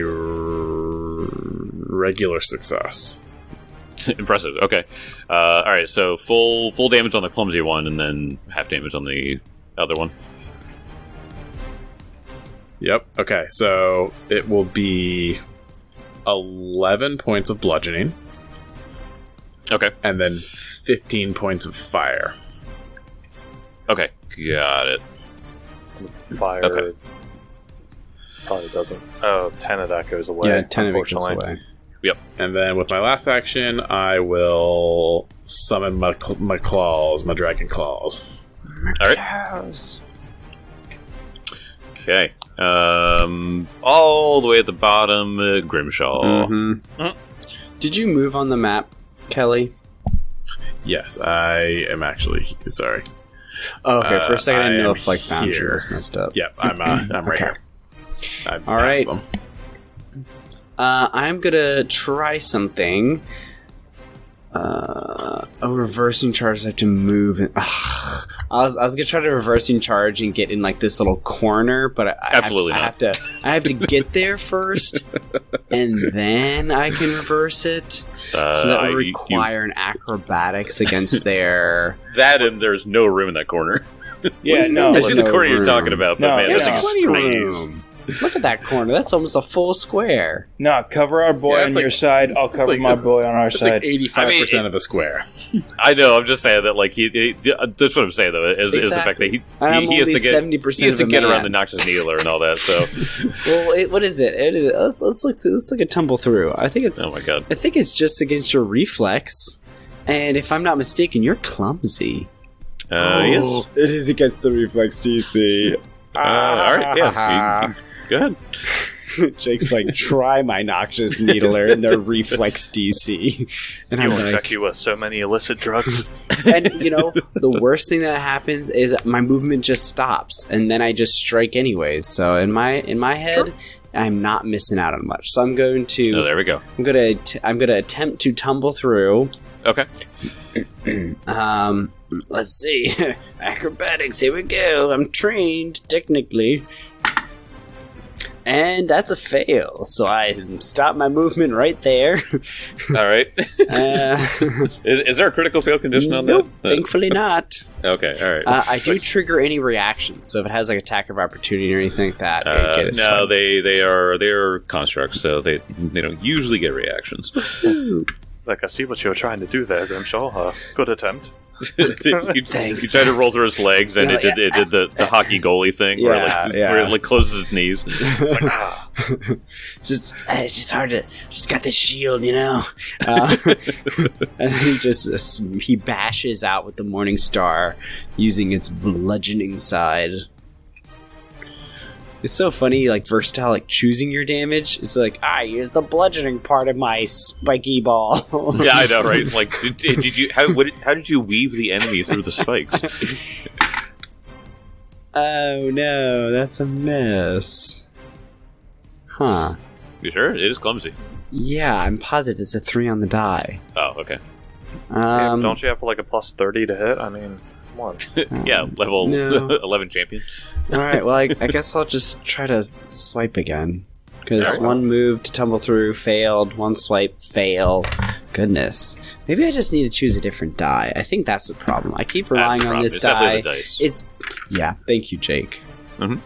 S2: regular success.
S1: Impressive. Okay. All right. So full damage on the clumsy one, and then half damage on the other one.
S2: Yep. Okay. So it will be 11 points of bludgeoning,
S1: Okay.
S2: and then 15 points of fire.
S1: Okay. Got it.
S3: Fire
S1: Okay.
S3: probably doesn't. Oh, 10 of that goes away.
S5: Yeah, 10 of it goes
S3: unfortunately.
S5: away.
S2: And then with my last action, I will summon my claws, my dragon claws.
S1: All right. Okay. All the way at the bottom, Grimshaw.
S5: Mhm. Did you move on the map, Kelly?
S2: Yes, I am actually sorry.
S5: Oh, okay. For a second, I didn't know
S2: am
S5: if Boundary
S2: here.
S5: was messed up.
S2: Yep, I'm right
S5: Okay.
S2: here.
S5: All right. I'm gonna try something. Reversing charge. I have to move. I was gonna try to reversing charge and get in like this little corner, but I have to get there first, and then I can reverse it. So that would require an acrobatics against their.
S1: That and there's no room in that corner.
S4: Yeah, no.
S1: I see the
S5: no
S1: corner you're
S5: room.
S1: talking about, but
S4: No,
S1: man,
S5: There's
S1: that
S4: no.
S1: thing is
S5: plenty
S1: crazy.
S5: room. Look at that corner. That's almost a full square.
S4: No, cover our boy
S2: Yeah,
S4: on
S2: it's like-
S4: your side. I'll cover
S2: like
S4: my
S2: a-
S4: boy on our
S2: It's like
S4: side.
S2: 85% of a square.
S1: I know. I'm just saying that, like, that's what I'm saying though. Is the fact that he
S5: I'm
S1: has
S5: only
S1: to get
S5: 70%
S1: he has
S5: of
S1: to
S5: a
S1: get
S5: man.
S1: around the Noxus Needler and all that. So,
S5: Well, what is it? Let's look at tumble through. I think it's
S1: oh my god.
S5: I think it's just against your reflex, and if I'm not mistaken, you're clumsy.
S1: Yes.
S5: It is against the reflex DC.
S1: All right. Yeah. Go ahead.
S5: Jake's like, try my noxious needler and their reflex DC, and I'm
S3: You'll
S5: like,
S3: infect you with so many illicit drugs.
S5: and you know, the worst thing that happens is my movement just stops, and then I just strike anyways. So in my head, I'm not missing out on much. So I'm going to
S1: Oh, there we go.
S5: I'm gonna attempt to tumble through.
S1: Okay.
S5: Let's see. Acrobatics, here we go. I'm trained, technically. And that's a fail. So I stop my movement right there.
S1: All right. Is there a critical fail condition on
S5: nope,
S1: that?
S5: thankfully not.
S1: Okay. All right.
S5: I do trigger any reactions. So if it has like attack of opportunity or anything like that, I get a
S1: no,
S5: swipe.
S1: they are constructs, so they don't usually get reactions.
S3: Like, I see what you're trying to do there, Grimshaw. Good attempt.
S1: you
S5: Thanks.
S1: tried to roll through his legs, and
S5: Yeah,
S1: it did the hockey goalie thing, where
S5: Yeah,
S1: it like closes his knees.
S3: It's like, ah.
S5: It's just hard to just got this shield, you know. And then he bashes out with the Morning Star using its bludgeoning side. It's so funny, like versatile, like choosing your damage. It's like I use the bludgeoning part of my spiky ball.
S1: Yeah, I know, right? Like, did you how did you weave the enemy through the spikes?
S5: Oh no, that's a miss. Huh?
S1: You sure? It is clumsy.
S5: Yeah, I'm positive it's a 3 on the die.
S1: Oh, okay.
S3: Don't you have like a plus 30 to hit? I mean, come on.
S1: Yeah, level
S5: No.
S1: 11 champion.
S5: All right, well, I guess I'll just try to swipe again. Because
S1: Alright.
S5: one move to tumble through failed, one swipe fail. Goodness. Maybe I just need to choose a different die. I think that's the problem. I keep
S1: That's
S5: relying
S1: the
S5: on
S1: problem.
S5: this
S1: It's definitely
S5: die.
S1: the dice.
S5: It's yeah. Thank you, Jake.
S1: Mhm.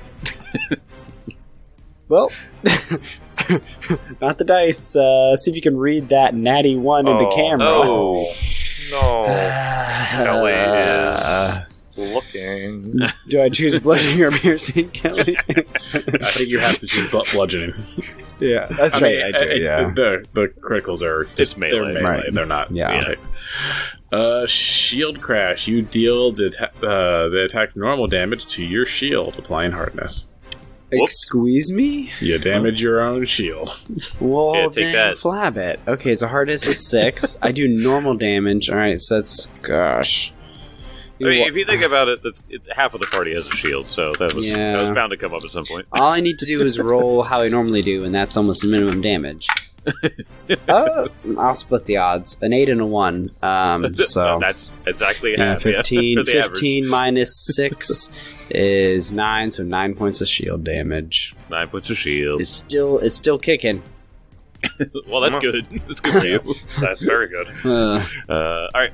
S5: Well, not the dice. See if you can read that natty 1 into
S3: Oh,
S5: camera.
S1: Oh,
S3: No. Kelly is looking.
S5: Do I choose bludgeoning or piercing, Kelly?
S2: I think you have to choose bludgeoning.
S5: Yeah, that's
S2: I
S5: right.
S2: mean,
S5: I do.
S2: it's,
S5: Yeah.
S2: the criticals are
S1: It's
S2: just
S1: melee.
S2: They're melee.
S5: Right.
S2: They're not.
S5: Yeah.
S2: type. Shield crash. You deal the attack's normal damage to your shield, applying hardness.
S5: Squeeze me?
S2: You damage your own shield.
S5: Well,
S1: Yeah, take
S5: then
S1: that.
S5: flab it. Okay, it's a hardness of 6. I do normal damage. All right, so that's gosh.
S1: I mean, if you think about it, half of the party has a shield, so that was
S5: Yeah.
S1: bound to come up at some point.
S5: All I need to do is roll how I normally do, and that's almost minimum damage. I'll split the odds. An 8 and a 1. So
S1: That's exactly
S5: yeah,
S1: half.
S5: 15,
S1: for the average.
S5: 15 minus 6 is 9, so 9 points of shield damage.
S1: 9 points of shield.
S5: It's still kicking.
S1: Well, that's good. That's good for you.
S3: That's very good.
S1: All right.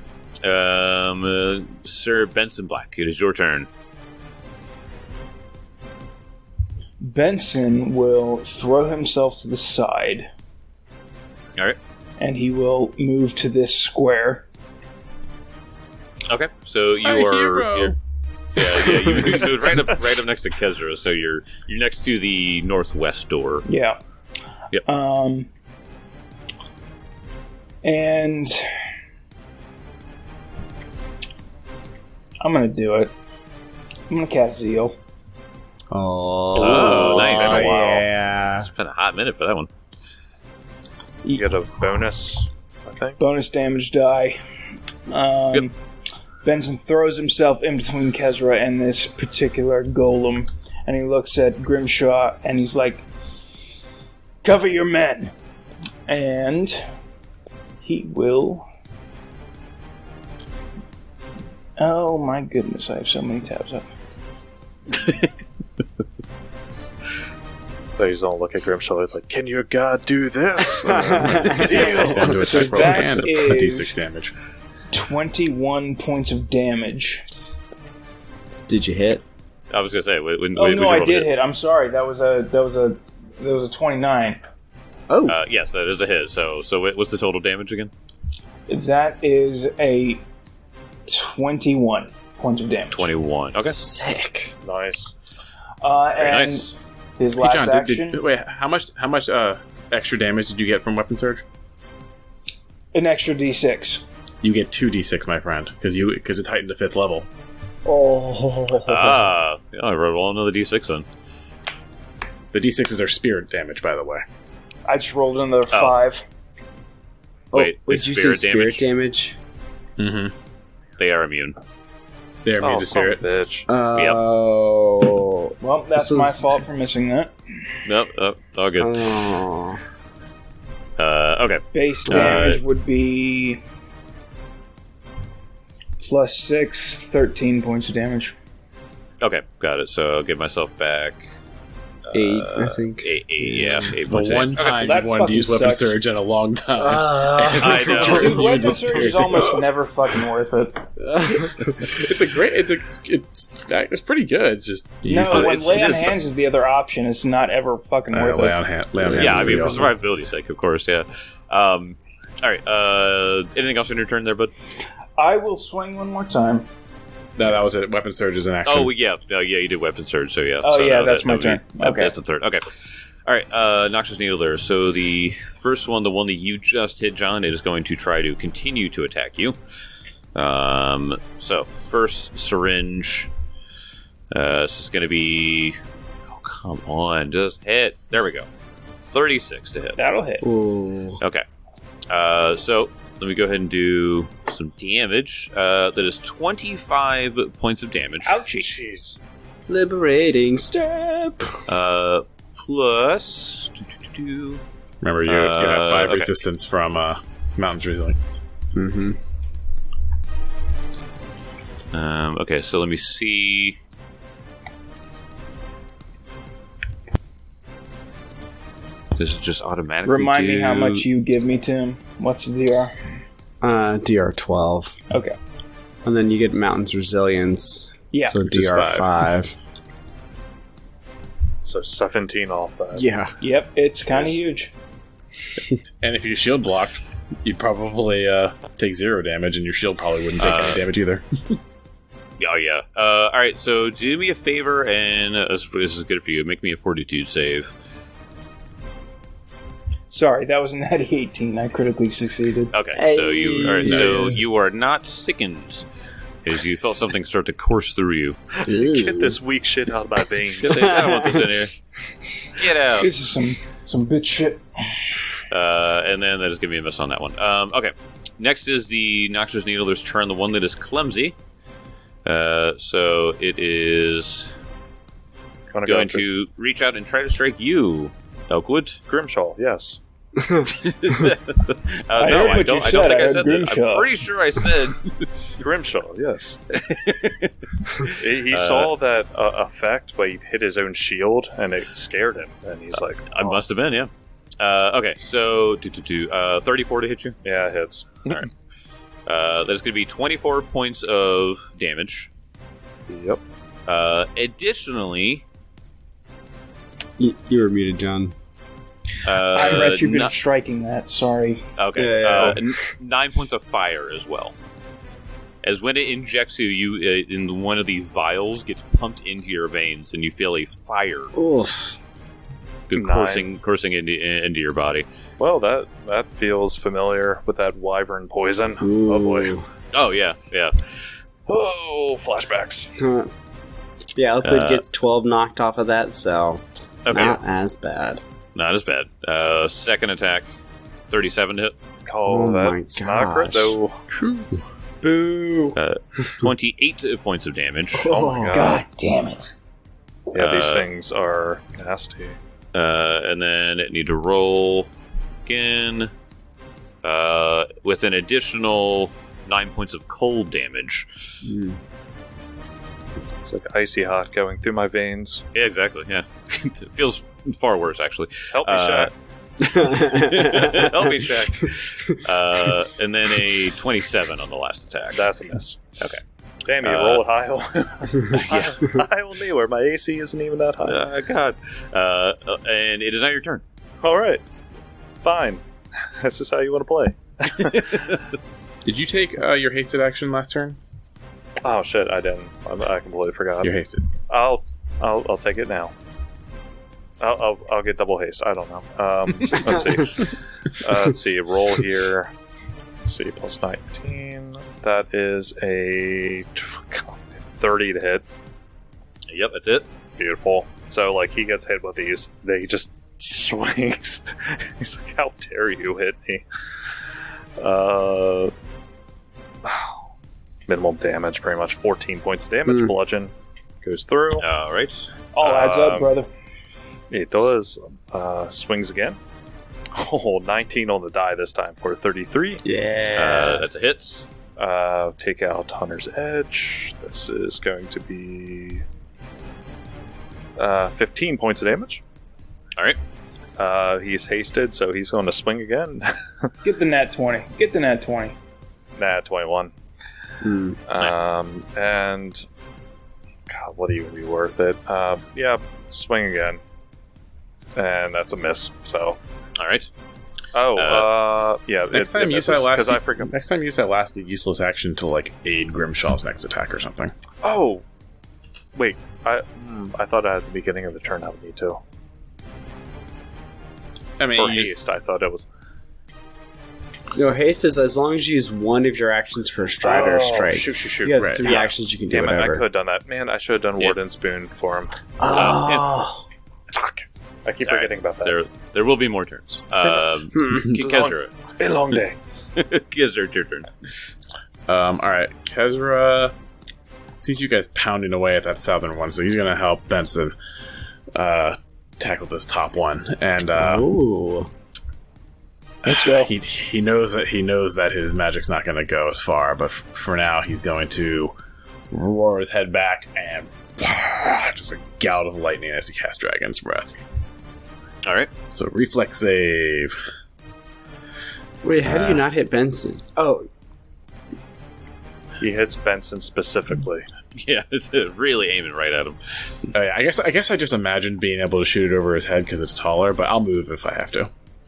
S1: Sir Benson Black, it is your turn.
S4: Benson will throw himself to the side,
S1: All right.
S4: and he will move to this square.
S1: Okay. So you
S2: My
S1: are.
S2: hero.
S1: You're, you moved right up next to Kezra. So you're next to the northwest door.
S4: Yeah.
S1: Yep.
S4: And I'm gonna do it. I'm gonna cast Zeal.
S1: Oh, nice.
S3: wow.
S5: Yeah.
S1: It's been a hot minute for that one.
S3: You get a bonus, I think.
S4: Bonus damage die.
S1: Yep.
S4: Benson throws himself in between Kezra and this particular golem, and he looks at Grimshaw and he's like, "Cover your men," and he will. Oh my goodness! I have so many tabs up.
S3: Please don't look at Grimshaw like, can your god do this?
S2: Spend to attack roll
S4: that
S2: and a
S4: is-
S2: d6 damage.
S4: 21 points of damage.
S5: Did you hit?
S1: I was gonna say. When,
S4: Oh no, I did hit. I'm sorry. That was a 29.
S5: Oh,
S1: Yes, that is a hit. So what's the total damage again?
S4: That is a 21 points of damage.
S1: 21. Okay.
S5: sick.
S3: Nice.
S1: Very
S4: And
S1: nice.
S4: his
S2: Hey,
S4: last
S2: John,
S4: action,
S2: wait, how much extra damage did you get from Weapon Surge?
S4: an extra d6.
S2: You get 2d6, my friend, because it's heightened to 5th level.
S1: Ah, yeah, I roll another d6 then.
S2: The d6s are spirit damage, by the way.
S4: I just rolled another 5.
S1: Wait,
S5: Wait,
S1: it's
S5: did you say
S1: spirit
S5: spirit damage?
S2: Mm-hmm.
S1: They are immune.
S2: They're immune to
S3: son of a
S2: spirit.
S3: bitch.
S5: Oh.
S4: Well, that's
S5: This
S4: my
S5: was-
S4: fault for missing that.
S1: Nope, all good.
S5: Oh.
S1: Okay.
S4: Base damage would be plus 6, 13 points of damage.
S1: Okay, got it. So I'll give myself back
S5: 8, I think.
S1: 8, yeah, 8
S2: The
S1: points. of
S2: one
S1: damage.
S2: time
S4: that
S2: you wanted to use
S4: fucking
S2: Weapon
S4: sucks.
S2: Surge in a long time.
S1: I know.
S2: You're
S4: Dude,
S2: immune
S4: weapon
S2: to
S4: surge
S2: spirit
S4: is almost
S2: damage.
S4: never fucking worth it.
S2: It's pretty good. Just
S4: No,
S2: use the-
S4: when lay on
S1: is-
S4: hands is the other option. It's not ever fucking worth
S2: lay
S4: it.
S2: on hand. Lay on hand
S1: Yeah, I
S2: is
S1: mean, for
S2: pretty awesome.
S1: survivability's sake, of course, yeah. All right, anything else on your turn there, bud?
S4: I will swing one more time.
S2: No, that was it. Weapon Surge is an action.
S1: Oh, yeah. You did Weapon Surge, so yeah.
S4: Oh,
S1: so
S4: yeah,
S1: no,
S4: that's my
S1: would be-
S4: turn. Okay.
S1: That's the third. Okay. All right, Noxious Needler. So the first one, the one that you just hit, John, is going to try to continue to attack you. So first syringe. This is going to be... Oh, come on. Just hit. There we go. 36 to hit.
S4: That'll hit.
S5: Ooh.
S1: Okay. So let me go ahead and do some damage. That is 25 points of damage.
S4: Ouchie.
S3: Jeez.
S5: Liberating step.
S1: Plus...
S2: Remember, you have 5
S1: okay.
S2: resistance from Mountain's Resilience.
S5: Mm-hmm.
S1: Okay, so let me see. This is just automatically.
S4: Remind me how
S1: do-
S4: much you give me, Tim. What's the DR?
S5: DR 12.
S4: Okay.
S5: And then you get Mountain's Resilience.
S4: Yeah.
S5: So
S2: Which is
S5: DR
S2: 5.
S5: 5.
S3: So 17 off that.
S5: Yeah.
S4: Yep, it's kind of
S3: Yes.
S4: huge.
S2: And if you shield blocked, you'd probably take 0 damage, and your shield probably wouldn't take any damage either.
S1: Oh yeah. All right. So do me a favor, and this is good for you. Make me a Fortitude save.
S4: Sorry, that was an natty 18. I critically succeeded.
S1: Okay. So you. All right. So
S2: Nice.
S1: you are not sickened, as you felt something start to course through you.
S3: Get this weak shit out of my veins.
S1: Say, I don't want this in here. Get out.
S4: This is some bitch shit.
S1: And then that is giving me a miss on that one. Okay. Next is the Noxious Needler's turn, the one that is clumsy. So it is
S3: Gonna
S1: going
S3: go
S1: to reach out and try to strike you, Elkwood.
S3: Grimshaw, yes.
S4: I
S1: no,
S4: heard
S1: I
S4: what you
S1: don't. I
S4: said.
S1: don't think
S4: I
S1: I
S4: heard
S1: said that.
S4: Grimshaw.
S1: I'm pretty sure I said.
S3: Grimshaw, yes. He saw that effect where he hit his own shield, and it scared him. And he's like,
S1: I must have been, yeah. Okay, so 34 to hit you.
S3: yeah, it hits.
S1: All right. There's going to be 24 points of damage.
S3: Yep.
S1: Additionally,
S5: You were muted, John.
S4: I'm retributive
S1: not-
S4: striking that. Sorry.
S1: Okay.
S5: Yeah.
S1: 9 points of fire as well. As when it injects you, in one of these vials gets pumped into your veins, and you feel a fire
S5: Oof.
S1: coursing into your body.
S3: Well, that feels familiar with that wyvern poison.
S5: Ooh.
S3: Oh boy.
S1: Oh yeah.
S3: Oh, flashbacks.
S5: Yeah, Liquid gets 12 knocked off of that, so
S1: Okay,
S5: not as bad.
S1: not as bad. Second attack, 37 to hit.
S3: Oh,
S5: Oh my
S3: that's not great
S5: gosh.
S3: though.
S4: Boo.
S1: 28 points of damage.
S3: Oh my god.
S4: God damn it.
S3: Yeah, these things are nasty.
S1: And then it need to roll again with an additional 9 points of cold damage.
S5: Mm.
S3: It's like icy hot going through my veins.
S1: Yeah, exactly. Yeah, it feels far worse actually.
S3: Help me, Shaq.
S1: Help me, Shaq. And then a 27 on the last attack.
S3: That's a miss.
S1: Okay.
S3: Damn, you roll it high. High on me, where my AC isn't even that high.
S1: God. And it is now your turn.
S3: All right, fine. This is how you want to play.
S2: Did you take your hasted action last turn?
S3: Oh shit, I didn't. I completely forgot.
S2: You're hasted.
S3: I'll take it now. I'll get double haste. I don't know. Let's see. Let's see. Roll here. Let's see. Plus 19. That is a 30 to hit.
S1: Yep, that's it.
S3: Beautiful. So like he gets hit with these, they just swings. He's like, "How dare you hit me?" Minimal damage, pretty much 14 points of damage. Bludgeon goes through.
S1: All right.
S4: All adds up, brother.
S3: It does. Swings again. Oh, 19 on the die this time for 33.
S5: Yeah.
S1: That's a hit.
S3: Take out Hunter's Edge. This is going to be 15 points of damage.
S1: All right.
S3: He's hasted, so he's going to swing again.
S4: Get the nat 20. Get the nat 20.
S3: Nah, 21.
S5: Hmm.
S3: And God, what even be worth it? Yeah, swing again, and that's a miss. So,
S1: All right.
S3: yeah.
S2: Next time you use that last.
S3: because I forgot.
S2: Next time you use that last useless action to like aid Grimshaw's next attack or something.
S3: Oh, wait. I thought at the beginning of the turn I would need to.
S2: I mean,
S3: For
S2: you
S3: haste, I thought it was.
S5: No, haste is as long as you use one of your actions for a stride or a strike.
S3: Shoot.
S5: You have
S2: right.
S5: 3 actions you can do
S3: Damn it, I
S5: whatever.
S3: could have done that. Man, I should have done
S1: Yeah.
S3: Warden Spoon for him.
S5: Oh.
S3: Fuck. I keep
S1: All right.
S3: forgetting about that.
S1: There will be more turns. Kezra.
S3: It's been a long day.
S1: Kezra, it's your turn.
S2: All right, Kezra sees you guys pounding away at that southern one, so he's going to help Benson tackle this top one. And
S5: Ooh.
S4: Let's go.
S2: he knows that his magic's not going to go as far, but for now he's going to roar his head back and just a gout of lightning as he casts Dragon's Breath.
S1: All right.
S2: So reflex save.
S5: Wait, how do you not hit Benson? Oh,
S3: He hits Benson specifically.
S1: Yeah, it's really aiming right at him.
S2: I guess I just imagined being able to shoot it over his head because it's taller, but I'll move if I have to.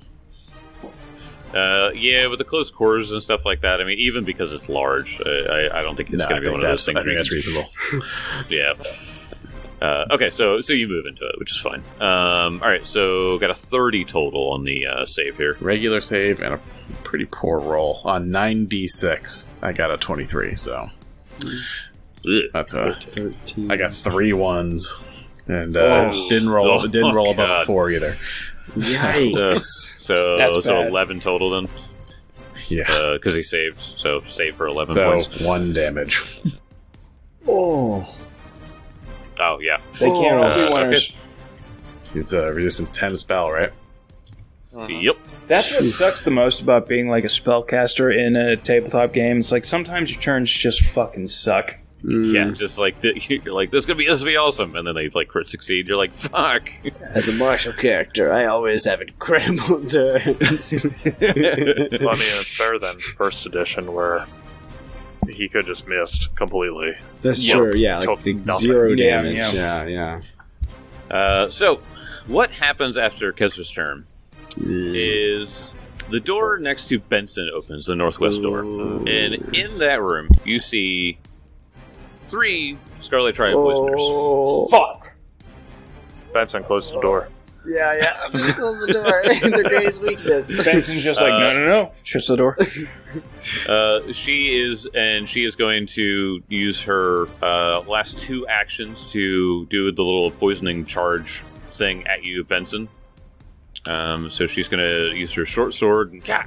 S1: Yeah, with the close quarters and stuff like that. I mean, even because it's large, I don't think it's going to be one of those things.
S2: I think that's reasonable.
S1: Yeah. Okay, so you move into it, which is fine. All right, so got a 30 total on the save here.
S2: Regular save and a pretty poor roll on 9d6. I got a 23, so
S1: Ugh.
S2: that's a.
S5: 13.
S2: I got 3 1s and
S1: Oh.
S2: didn't roll above
S1: God.
S2: a 4 either.
S5: Yikes.
S1: So
S4: That's bad.
S1: 11 total then,
S2: Yeah.
S1: because he saved. So save for 11
S2: So
S1: points.
S2: 1 damage.
S5: Oh.
S1: Oh yeah.
S4: They can't all be
S1: okay.
S4: winners.
S2: It's a resistance 10 spell, right?
S1: Yep.
S4: That's what sucks the most about being like a spellcaster in a tabletop game. It's like sometimes your turns just fucking suck.
S1: Yeah, just like you're like this will be awesome, and then they like crit succeed. You're like fuck.
S5: As a martial character, I always have incredible turns.
S3: Well, I mean, it's better than first edition where he could just missed completely.
S5: That's true. Yeah, like
S3: Took nothing.
S5: 0
S4: Yeah,
S5: damage. Yeah.
S1: So, what happens after Kezra's turn is the door next to Benson opens, the northwest door, and in that room you see 3 Scarlet Triad poisoners.
S4: Fuck!
S3: Benson, close the door.
S5: Yeah. Just close the door. Their greatest weakness.
S4: Benson's just like, no. Shuts the door.
S1: She is going to use her last 2 actions to do the little poisoning charge thing at you, Benson. So she's going to use her short sword and cat.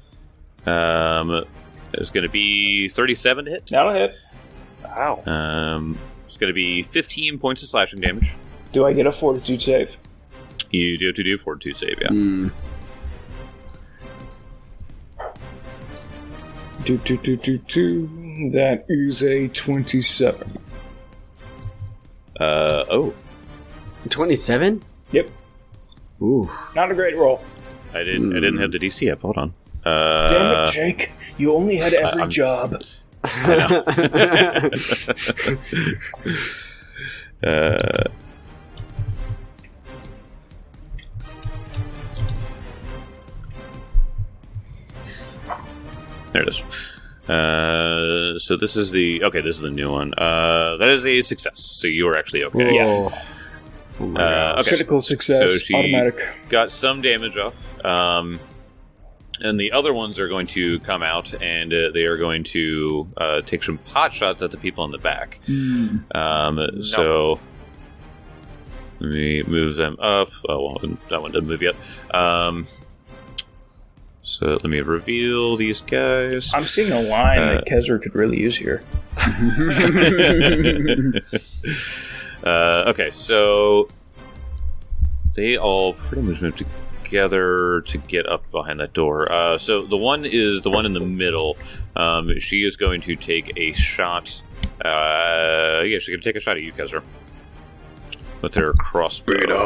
S1: It's going to be 37 to hit.
S4: That'll hit.
S3: Ow.
S1: It's going to be 15 points of slashing damage.
S4: Do I get a fortitude save?
S1: You do have to do a fortitude save, yeah.
S4: That is a 27.
S5: 27?
S4: Yep.
S5: Ooh.
S4: Not a great roll.
S1: I didn't have the DC up. Hold on.
S4: Damn it, Jake. You only had every job.
S1: There it is. So this is the new one. That is a success. So you are actually okay.
S4: Yeah.
S1: Okay.
S4: Critical success.
S1: So she
S4: Automatic.
S1: got some damage off. And the other ones are going to come out, and they are going to take some pot shots at the people in the back. So let me move them up. Oh, well, that one didn't move yet. So let me reveal these guys.
S4: I'm seeing a line that Kezra could really use here.
S1: Okay, so they all pretty much moved together to get up behind that door. So the one is the one in the middle. She is going to take a shot. She's going to take a shot at you, Kezra, with her crossbow.
S2: Bring it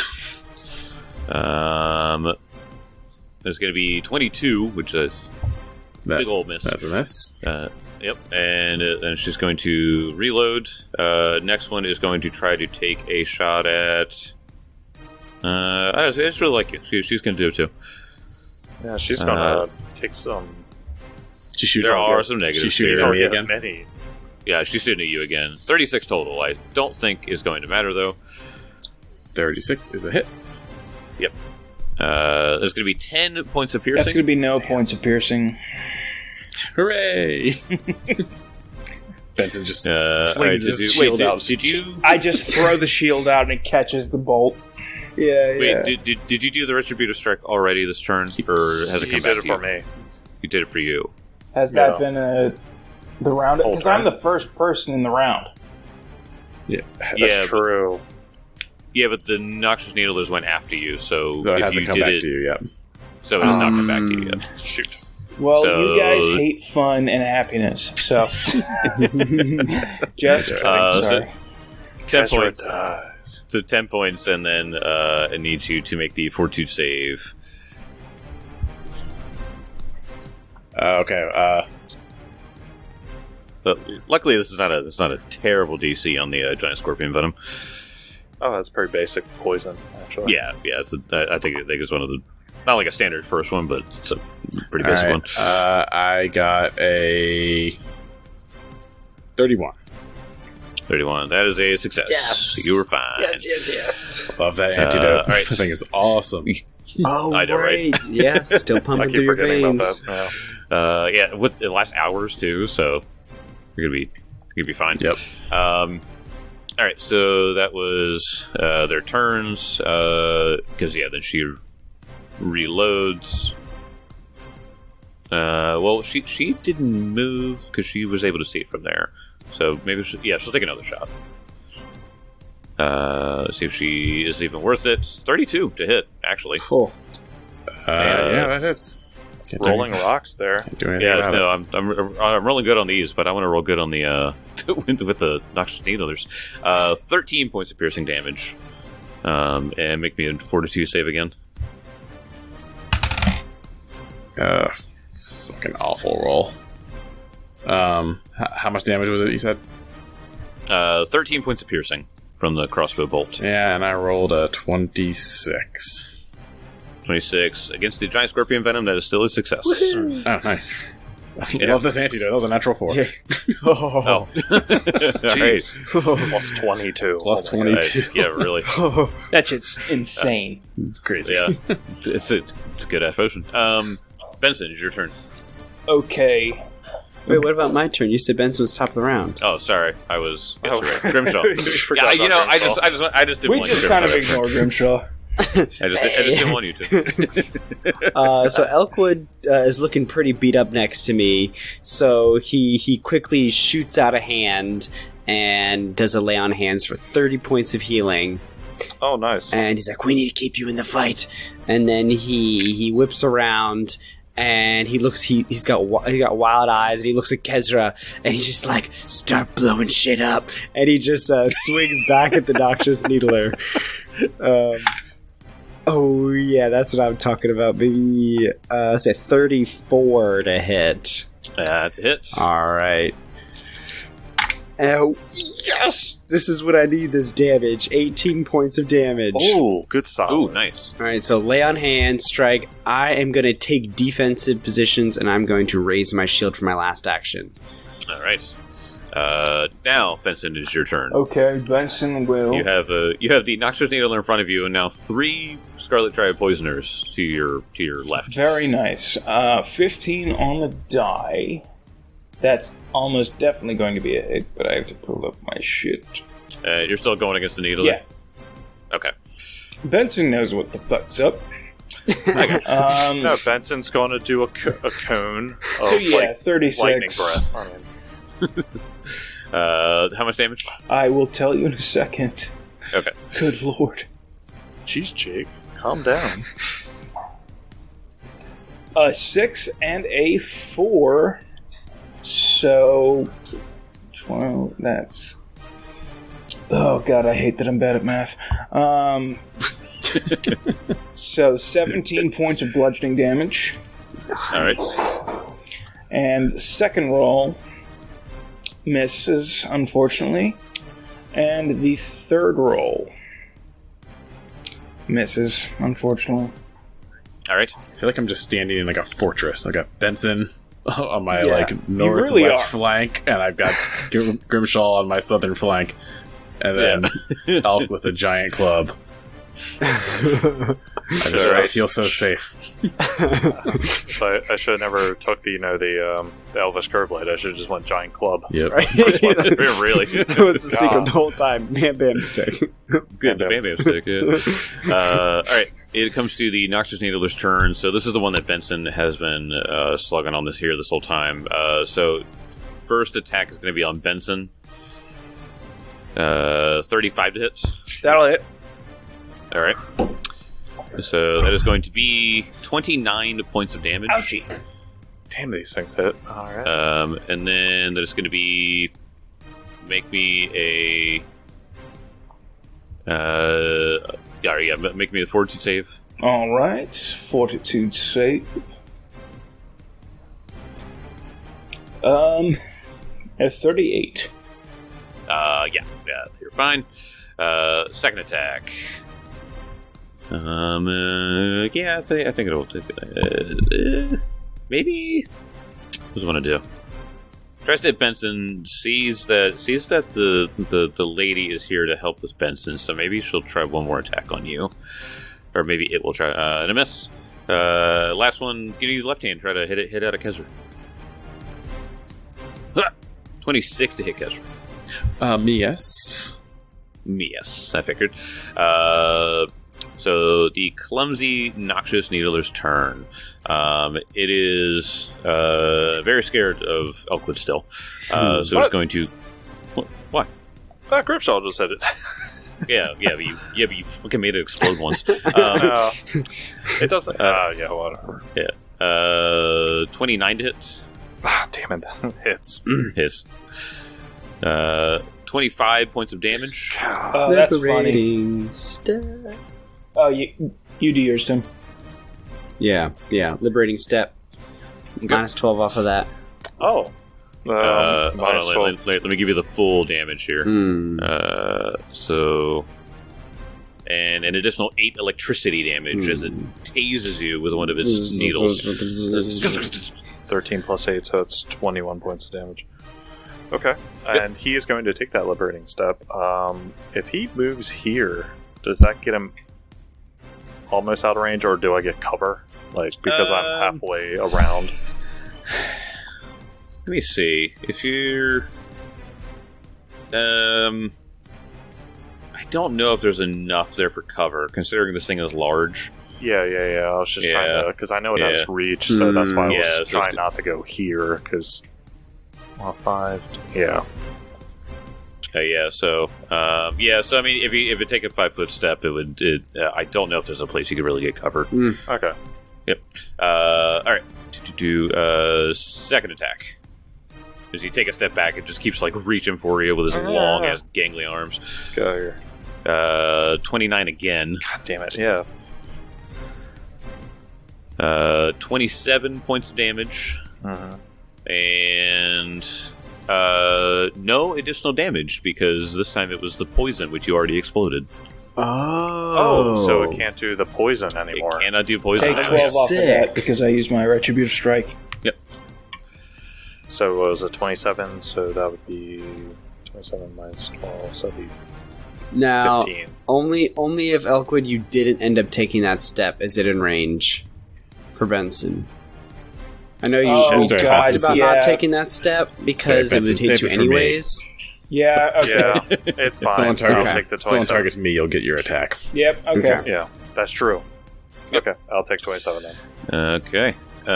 S2: on.
S1: It's going to be 22, which is a big old miss.
S2: That's a miss.
S1: Yep, and she's going to reload. Next one is going to try to take a shot at. I just really like you. She's going to do it too.
S3: Yeah, she's gonna take some.
S2: She shoots
S1: There
S2: at
S1: are
S2: you.
S1: some negatives.
S2: She shoots
S1: here.
S2: at me again.
S3: Many.
S1: Yeah, she's shooting at you again. 36 total. I don't think is going to matter though.
S2: 36 is a hit.
S1: Yep. There's going to be 10 points of piercing.
S4: That's going to be no points of piercing.
S2: Hooray! Benson just flings his shield out.
S1: Did you?
S4: I just throw the shield out and it catches the bolt.
S1: Wait, did you do the Retributive Strike already this turn, or has it
S3: He
S1: come
S3: did
S1: back
S3: it
S1: to
S3: for
S1: you?
S3: me.
S1: You did it for you.
S4: Has that been the round?
S3: Whole
S4: Because I'm
S3: turn.
S4: the first person in the round.
S2: Yeah.
S3: That's true.
S1: Yeah, but the Noxious Needlers went after you, so
S2: So it
S1: if
S2: hasn't
S1: you
S2: come
S1: did
S2: back
S1: it,
S2: to you yet.
S1: so it has not come back to you yet.
S3: Shoot.
S4: Well,
S1: So-
S4: you guys hate fun and happiness, so just kidding. Sorry.
S1: 10
S3: Ezra
S1: points.
S3: dies.
S1: So 10 points, and then it needs you to make the Fortitude save.
S2: Okay.
S1: But luckily, this is not a terrible DC on the Giant Scorpion Venom.
S3: Oh, that's pretty basic poison, actually.
S1: Yeah. I think it's one of the not like a standard first one, but it's a pretty basic
S2: All
S1: one.
S2: right. I got a 31.
S1: 31. That is a success.
S5: Yes.
S1: You were fine.
S5: Yes.
S2: Love that antidote.
S1: all right.
S2: I think it's awesome.
S5: Oh,
S1: I know, right?
S5: Yeah, still
S3: I
S5: pumping
S3: keep
S5: through your
S3: forgetting about
S5: veins.
S3: that. Yeah.
S1: Yeah, with it lasts hours too, so you're gonna be fine.
S2: Yep.
S1: All right, so that was their turns. Because then she reloads. Well, she didn't move because she was able to see it from there. So maybe she'll take another shot. See if she is even worth it. 32 to hit, actually.
S5: Cool.
S2: Yeah, that hits. Can't do
S3: Rolling
S2: anything-
S3: rocks there.
S2: can't do anything
S1: Yeah,
S2: about
S1: no, I'm rolling good on these, but I want to roll good on the with the Noxious Needlers. 13 points of piercing damage, and make me a Fortitude save again.
S2: it. Fucking awful roll. How much damage was it? You said?
S1: 13 points of piercing from the crossbow bolt.
S2: Yeah, and I rolled a 26.
S1: 26 against the giant scorpion venom. That is still a success.
S2: Oh, nice. I love this antidote. That was a natural 4.
S1: Oh,
S2: Oh.
S1: all right.
S3: Plus 22.
S2: Plus
S3: Oh my God.
S2: 22.
S1: Yeah, really.
S4: That shit's insane.
S2: It's crazy.
S1: Yeah, it's a good ass potion. Benson, it's your turn.
S4: Okay.
S5: Wait, what about my turn? You said Benson was top of the round.
S1: Oh, sorry, I was
S3: Oh.
S1: right. Grimshaw.
S3: We forgot
S1: Yeah,
S3: about
S1: I
S3: Grimshaw.
S1: just didn't
S4: We
S1: want
S4: just
S1: you.
S4: kind of
S1: Grimshaw.
S4: ignore Grimshaw.
S1: I just didn't want you to.
S5: So Elkwood is looking pretty beat up next to me. So he quickly shoots out a hand and does a lay on hands for 30 points of healing.
S3: Oh, nice.
S5: And he's like, "We need to keep you in the fight." And then he whips around and he looks. He's got wild eyes and he looks at Kezra and he's just like, "Start blowing shit up." And he just swings back at the Noxious Needler. Oh yeah, that's what I'm talking about. Maybe say 34 to hit.
S1: That's a hit.
S5: All right. Oh yes, this is what I need. This damage, 18 points of damage.
S3: Oh, good solid.
S1: Ooh, nice.
S5: All right, so lay on hand, strike. I am going to take defensive positions, and I'm going to raise my shield for my last action.
S1: All right. Now, Benson, it is your turn.
S4: Okay, Benson will.
S1: You have the Noxious Needle in front of you, and now 3 Scarlet Triad Poisoners to your left.
S4: Very nice. 15 on the die. That's almost definitely going to be a hit, but I have to pull up my shit.
S1: You're still going against the needle?
S4: Yeah.
S1: Okay.
S4: Benson knows what the fuck's up.
S3: No, Benson's going to do a cone of
S4: yeah, 36.
S3: lightning breath. I mean,
S1: How much damage?
S4: I will tell you in a second.
S1: Okay.
S4: Good lord.
S3: jeez, Jake, calm down.
S4: A 6 and a 4. So 12, that's... Oh god, I hate that I'm bad at math. So 17 points of bludgeoning damage.
S1: All right.
S4: And the second roll misses, unfortunately. And the third roll misses, unfortunately.
S1: All right.
S2: I feel like I'm just standing in like a fortress. I got Benson on my
S5: Yeah,
S2: like northwest
S4: really are.
S2: flank, and I've got Grimshaw on my southern flank, and then Elk with a giant club. I feel so safe.
S3: So I should have never took the Elvish Curblade. I should have just went giant club.
S2: Yep.
S1: Really?
S5: That was the secret the whole time. Bam, bam, stick.
S1: Good. Bam, bam stick. Yeah. All right. It comes to the Noxious Needler's turn. So this is the one that Benson has been slugging on this whole time. So first attack is going to be on Benson. 35 to hit.
S4: That'll hit.
S1: All right. So that is going to be 29 points of damage.
S4: Ouchie.
S3: Damn, these things hit. All right.
S1: And then that is going to be make me make me a fortitude save.
S4: Alright, fortitude save. At 38.
S1: Yeah, you're fine. Second attack. Yeah, I think it'll maybe. What does it want to do? Tries to hit Benson. Sees that the lady is here to help with Benson, so maybe she'll try one more attack on you, or maybe it will try. And a miss. Last one. You use left hand. Try to hit out of Kezra. 26 to hit Kezra.
S2: Yes.
S1: Yes, I figured. So the clumsy, noxious Needler's turn. It is very scared of Elkwood still. So it's going to... What?
S3: Grimshaw just hit it.
S1: yeah, but you fucking made it explode once.
S3: It doesn't. Yeah, whatever.
S1: 29 to hit.
S3: Ah, damn it. Hits.
S1: His. 25 points of damage.
S4: Oh, that's funny.
S5: Liberating step.
S4: Oh, you do yours, Tim.
S5: Yeah. Liberating step. Minus 12 off of that.
S3: Oh.
S1: Hold on,
S3: minus 12.
S1: let me give you the full damage here. So, and an additional 8 electricity damage as it tases you with one of its needles.
S3: 13 plus 8, so it's 21 points of damage. Okay. And he is going to take that liberating step. If he moves here, does that get him almost out of range, or do I get cover? Like, because I'm halfway around.
S1: Let me see. If you're... I don't know if there's enough there for cover, considering this thing is large.
S3: Yeah. I was just trying to... Because I know it has reach, so that's why I was trying not to go here, because... 5... Yeah.
S1: So I mean, if it take a 5-foot step, it would. I don't know if there's a place you could really get cover.
S3: Okay.
S1: Yep. All right. Second attack. As you take a step back, it just keeps like reaching for you with his long ass gangly arms.
S3: Go here.
S1: 29 again.
S3: God damn it! Yeah.
S1: 27 points of damage. And no additional damage because this time it was the poison which you already exploded.
S5: Oh,
S3: so it can't do the poison anymore.
S1: It cannot do poison.
S4: Take 12 off of that because I used my Retributive Strike.
S1: Yep.
S3: So it was a 27, so that would be 27 minus 12, so that'd be
S5: now
S3: 15.
S5: only if Elkwood you didn't end up taking that step is it in range for Benson. I know you talked about not taking that step because it would hit you anyways.
S4: Yeah, okay.
S3: Yeah, it's fine.
S2: Someone targets,
S3: I'll take the 27.
S2: someone targets me, you'll get your attack.
S4: Yep, okay.
S3: Yeah, that's true. Okay, I'll take 27 then.
S1: Okay.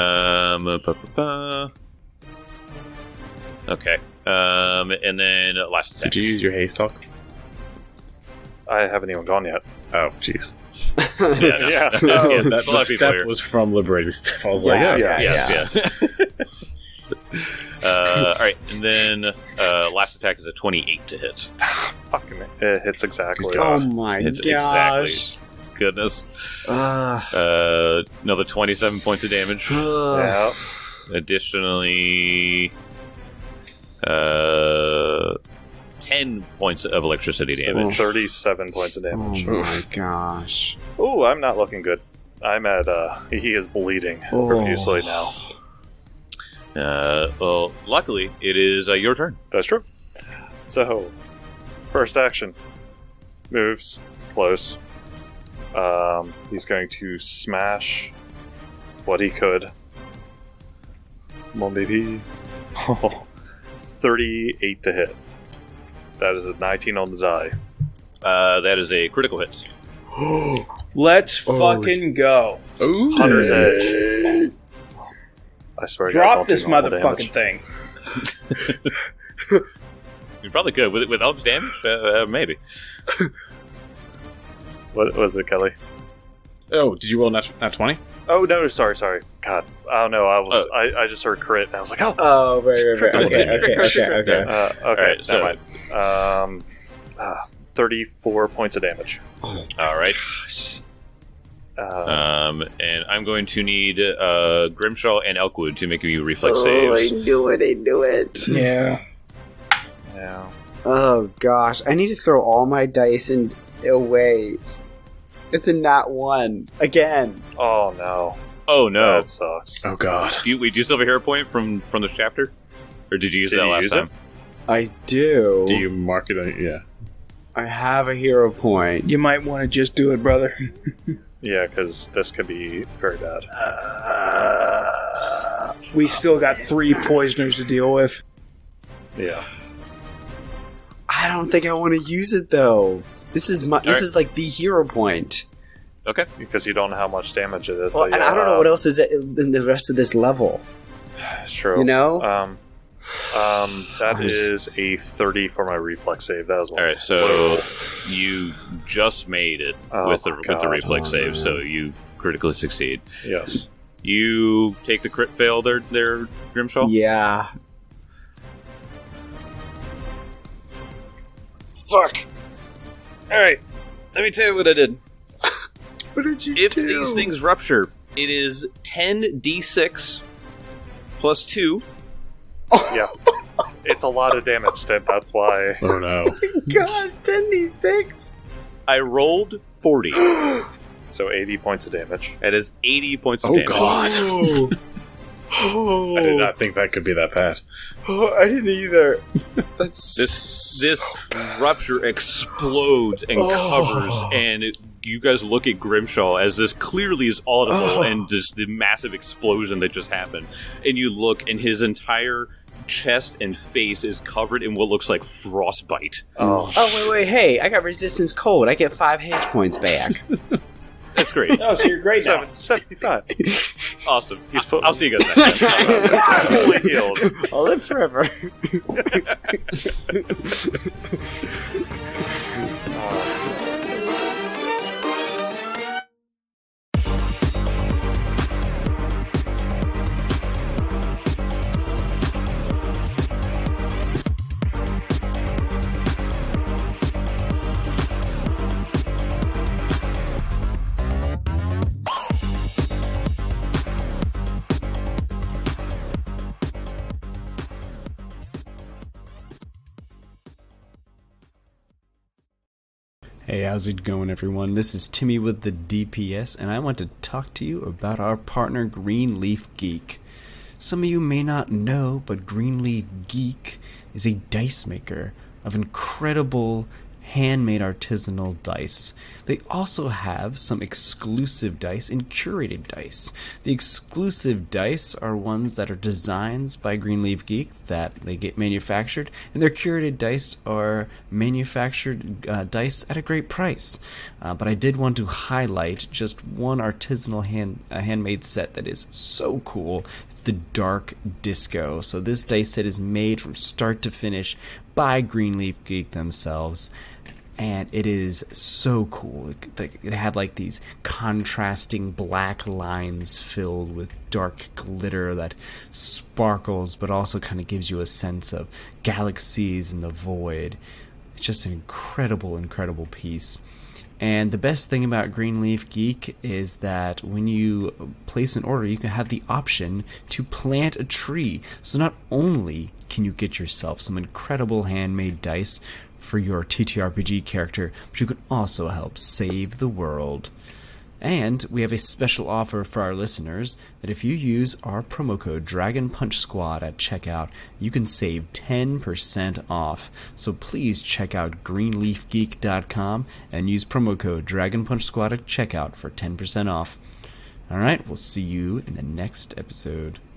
S1: Okay. And then last attack.
S2: Did you use your haste talk?
S3: I haven't even gone yet.
S2: Oh, jeez.
S1: Yeah.
S2: That
S1: a lot of people
S2: step
S1: here.
S2: was from liberating step. I was
S5: Yeah,
S2: like, oh,
S5: yeah.
S1: All right, and then last attack is a 28 to hit.
S3: Fucking it hits exactly.
S5: Oh my
S1: It's
S5: gosh.
S1: exactly. Goodness.
S5: Uh,
S1: Another 27 points of damage.
S3: Yeah.
S1: Additionally, 10 points of electricity damage.
S3: 37 points of
S5: oh
S3: damage.
S5: my gosh.
S3: Oh, I'm not looking good. I'm at, he is bleeding profusely now.
S1: Well, luckily, it is your turn.
S3: That's true. So, first action. Moves. Close. He's going to smash what he could. Come on, baby. 38 to hit. That is a 19 on the die.
S1: That is a critical hit.
S4: Let's fucking go.
S2: Ooh.
S3: Hunter's Edge. I swear to God,
S4: Drop
S3: don't do
S4: this
S3: normal
S4: motherfucking
S3: damage.
S4: thing.
S1: You probably could with Elk's damage, maybe.
S3: What was it, Kelly?
S2: Oh, did you roll nat 20?
S3: Oh no, sorry. God, I don't know. I just heard crit, and I was like, oh.
S5: Oh, right. Okay.
S3: Okay,
S1: so-
S3: never mind. 34 points of damage.
S1: All right. And I'm going to need Grimshaw and Elkwood to make you reflex saves.
S5: I knew it.
S4: Yeah.
S3: Yeah.
S5: Oh gosh, I need to throw all my dice away. It's a nat 1 again.
S3: Oh no.
S1: Oh no!
S3: That sucks.
S2: Oh, God.
S1: Do you still have a hero point from this chapter, or did you use
S3: Did
S1: that
S3: you
S1: last
S3: use
S1: time?
S3: it?
S5: I do.
S2: Do you mark it on... Yeah.
S5: I have a hero point.
S4: You might want to just do it, brother.
S3: Yeah, because this could be very bad.
S4: We still got 3 poisoners to deal with.
S3: Yeah.
S5: I don't think I want to use it though. This is is like the hero point.
S1: Okay.
S3: Because you don't know how much damage it is.
S5: Well,
S3: but
S5: and
S3: yeah,
S5: I don't know what else is in the rest of this level.
S3: It's true.
S5: You know?
S3: That is a 30 for my reflex save. That was
S1: All right, so you just made it with the reflex save, so you critically succeed.
S3: Yes.
S1: You take the crit fail there, Grimshaw?
S5: Yeah.
S1: Fuck! Alright, let me tell you what I did.
S5: What did you
S1: If
S5: do?
S1: these things rupture, it is 10d6 plus 2.
S3: Yeah. It's a lot of damage, Tim. That's why.
S2: Oh no.
S5: God, 10d6.
S1: I rolled 40.
S3: So 80 points of damage.
S1: That is 80 points of
S2: Oh
S1: damage.
S2: god.
S5: Oh,
S2: I did not think that could be that bad.
S5: oh, I didn't either. That's
S1: This rupture explodes and covers, and you guys look at Grimshaw as this clearly is audible, and just the massive explosion that just happened. And you look, and his entire chest and face is covered in what looks like frostbite.
S5: Oh, wait, hey, I got resistance cold. I get 5 hit points back.
S1: That's great.
S4: Oh, so you're great now.
S3: 75.
S1: Awesome.
S3: He's put-
S1: I'll see you guys next time.
S3: Fully healed.
S5: I'll live forever. Hey, how's it going, everyone? This is Timmy with the DPS, and I want to talk to you about our partner, Greenleaf Geek. Some of you may not know, but Greenleaf Geek is a dice maker of incredible handmade artisanal dice. They also have some exclusive dice and curated dice. The exclusive dice are ones that are designs by Greenleaf Geek that they get manufactured, and their curated dice are manufactured dice at a great price. But I did want to highlight just one artisanal handmade set that is so cool. It's the Dark Disco. So this dice set is made from start to finish by Greenleaf Geek themselves. And it is so cool. They have like these contrasting black lines filled with dark glitter that sparkles, but also kind of gives you a sense of galaxies in the void. It's just an incredible, incredible piece. And the best thing about Greenleaf Geek is that when you place an order, you can have the option to plant a tree. So not only can you get yourself some incredible handmade dice for your TTRPG character, but you can also help save the world. And we have a special offer for our listeners that if you use our promo code Dragon Punch Squad at checkout, you can save 10% off. So please check out greenleafgeek.com and use promo code Dragon Punch Squad at checkout for 10% off. Alright, we'll see you in the next episode.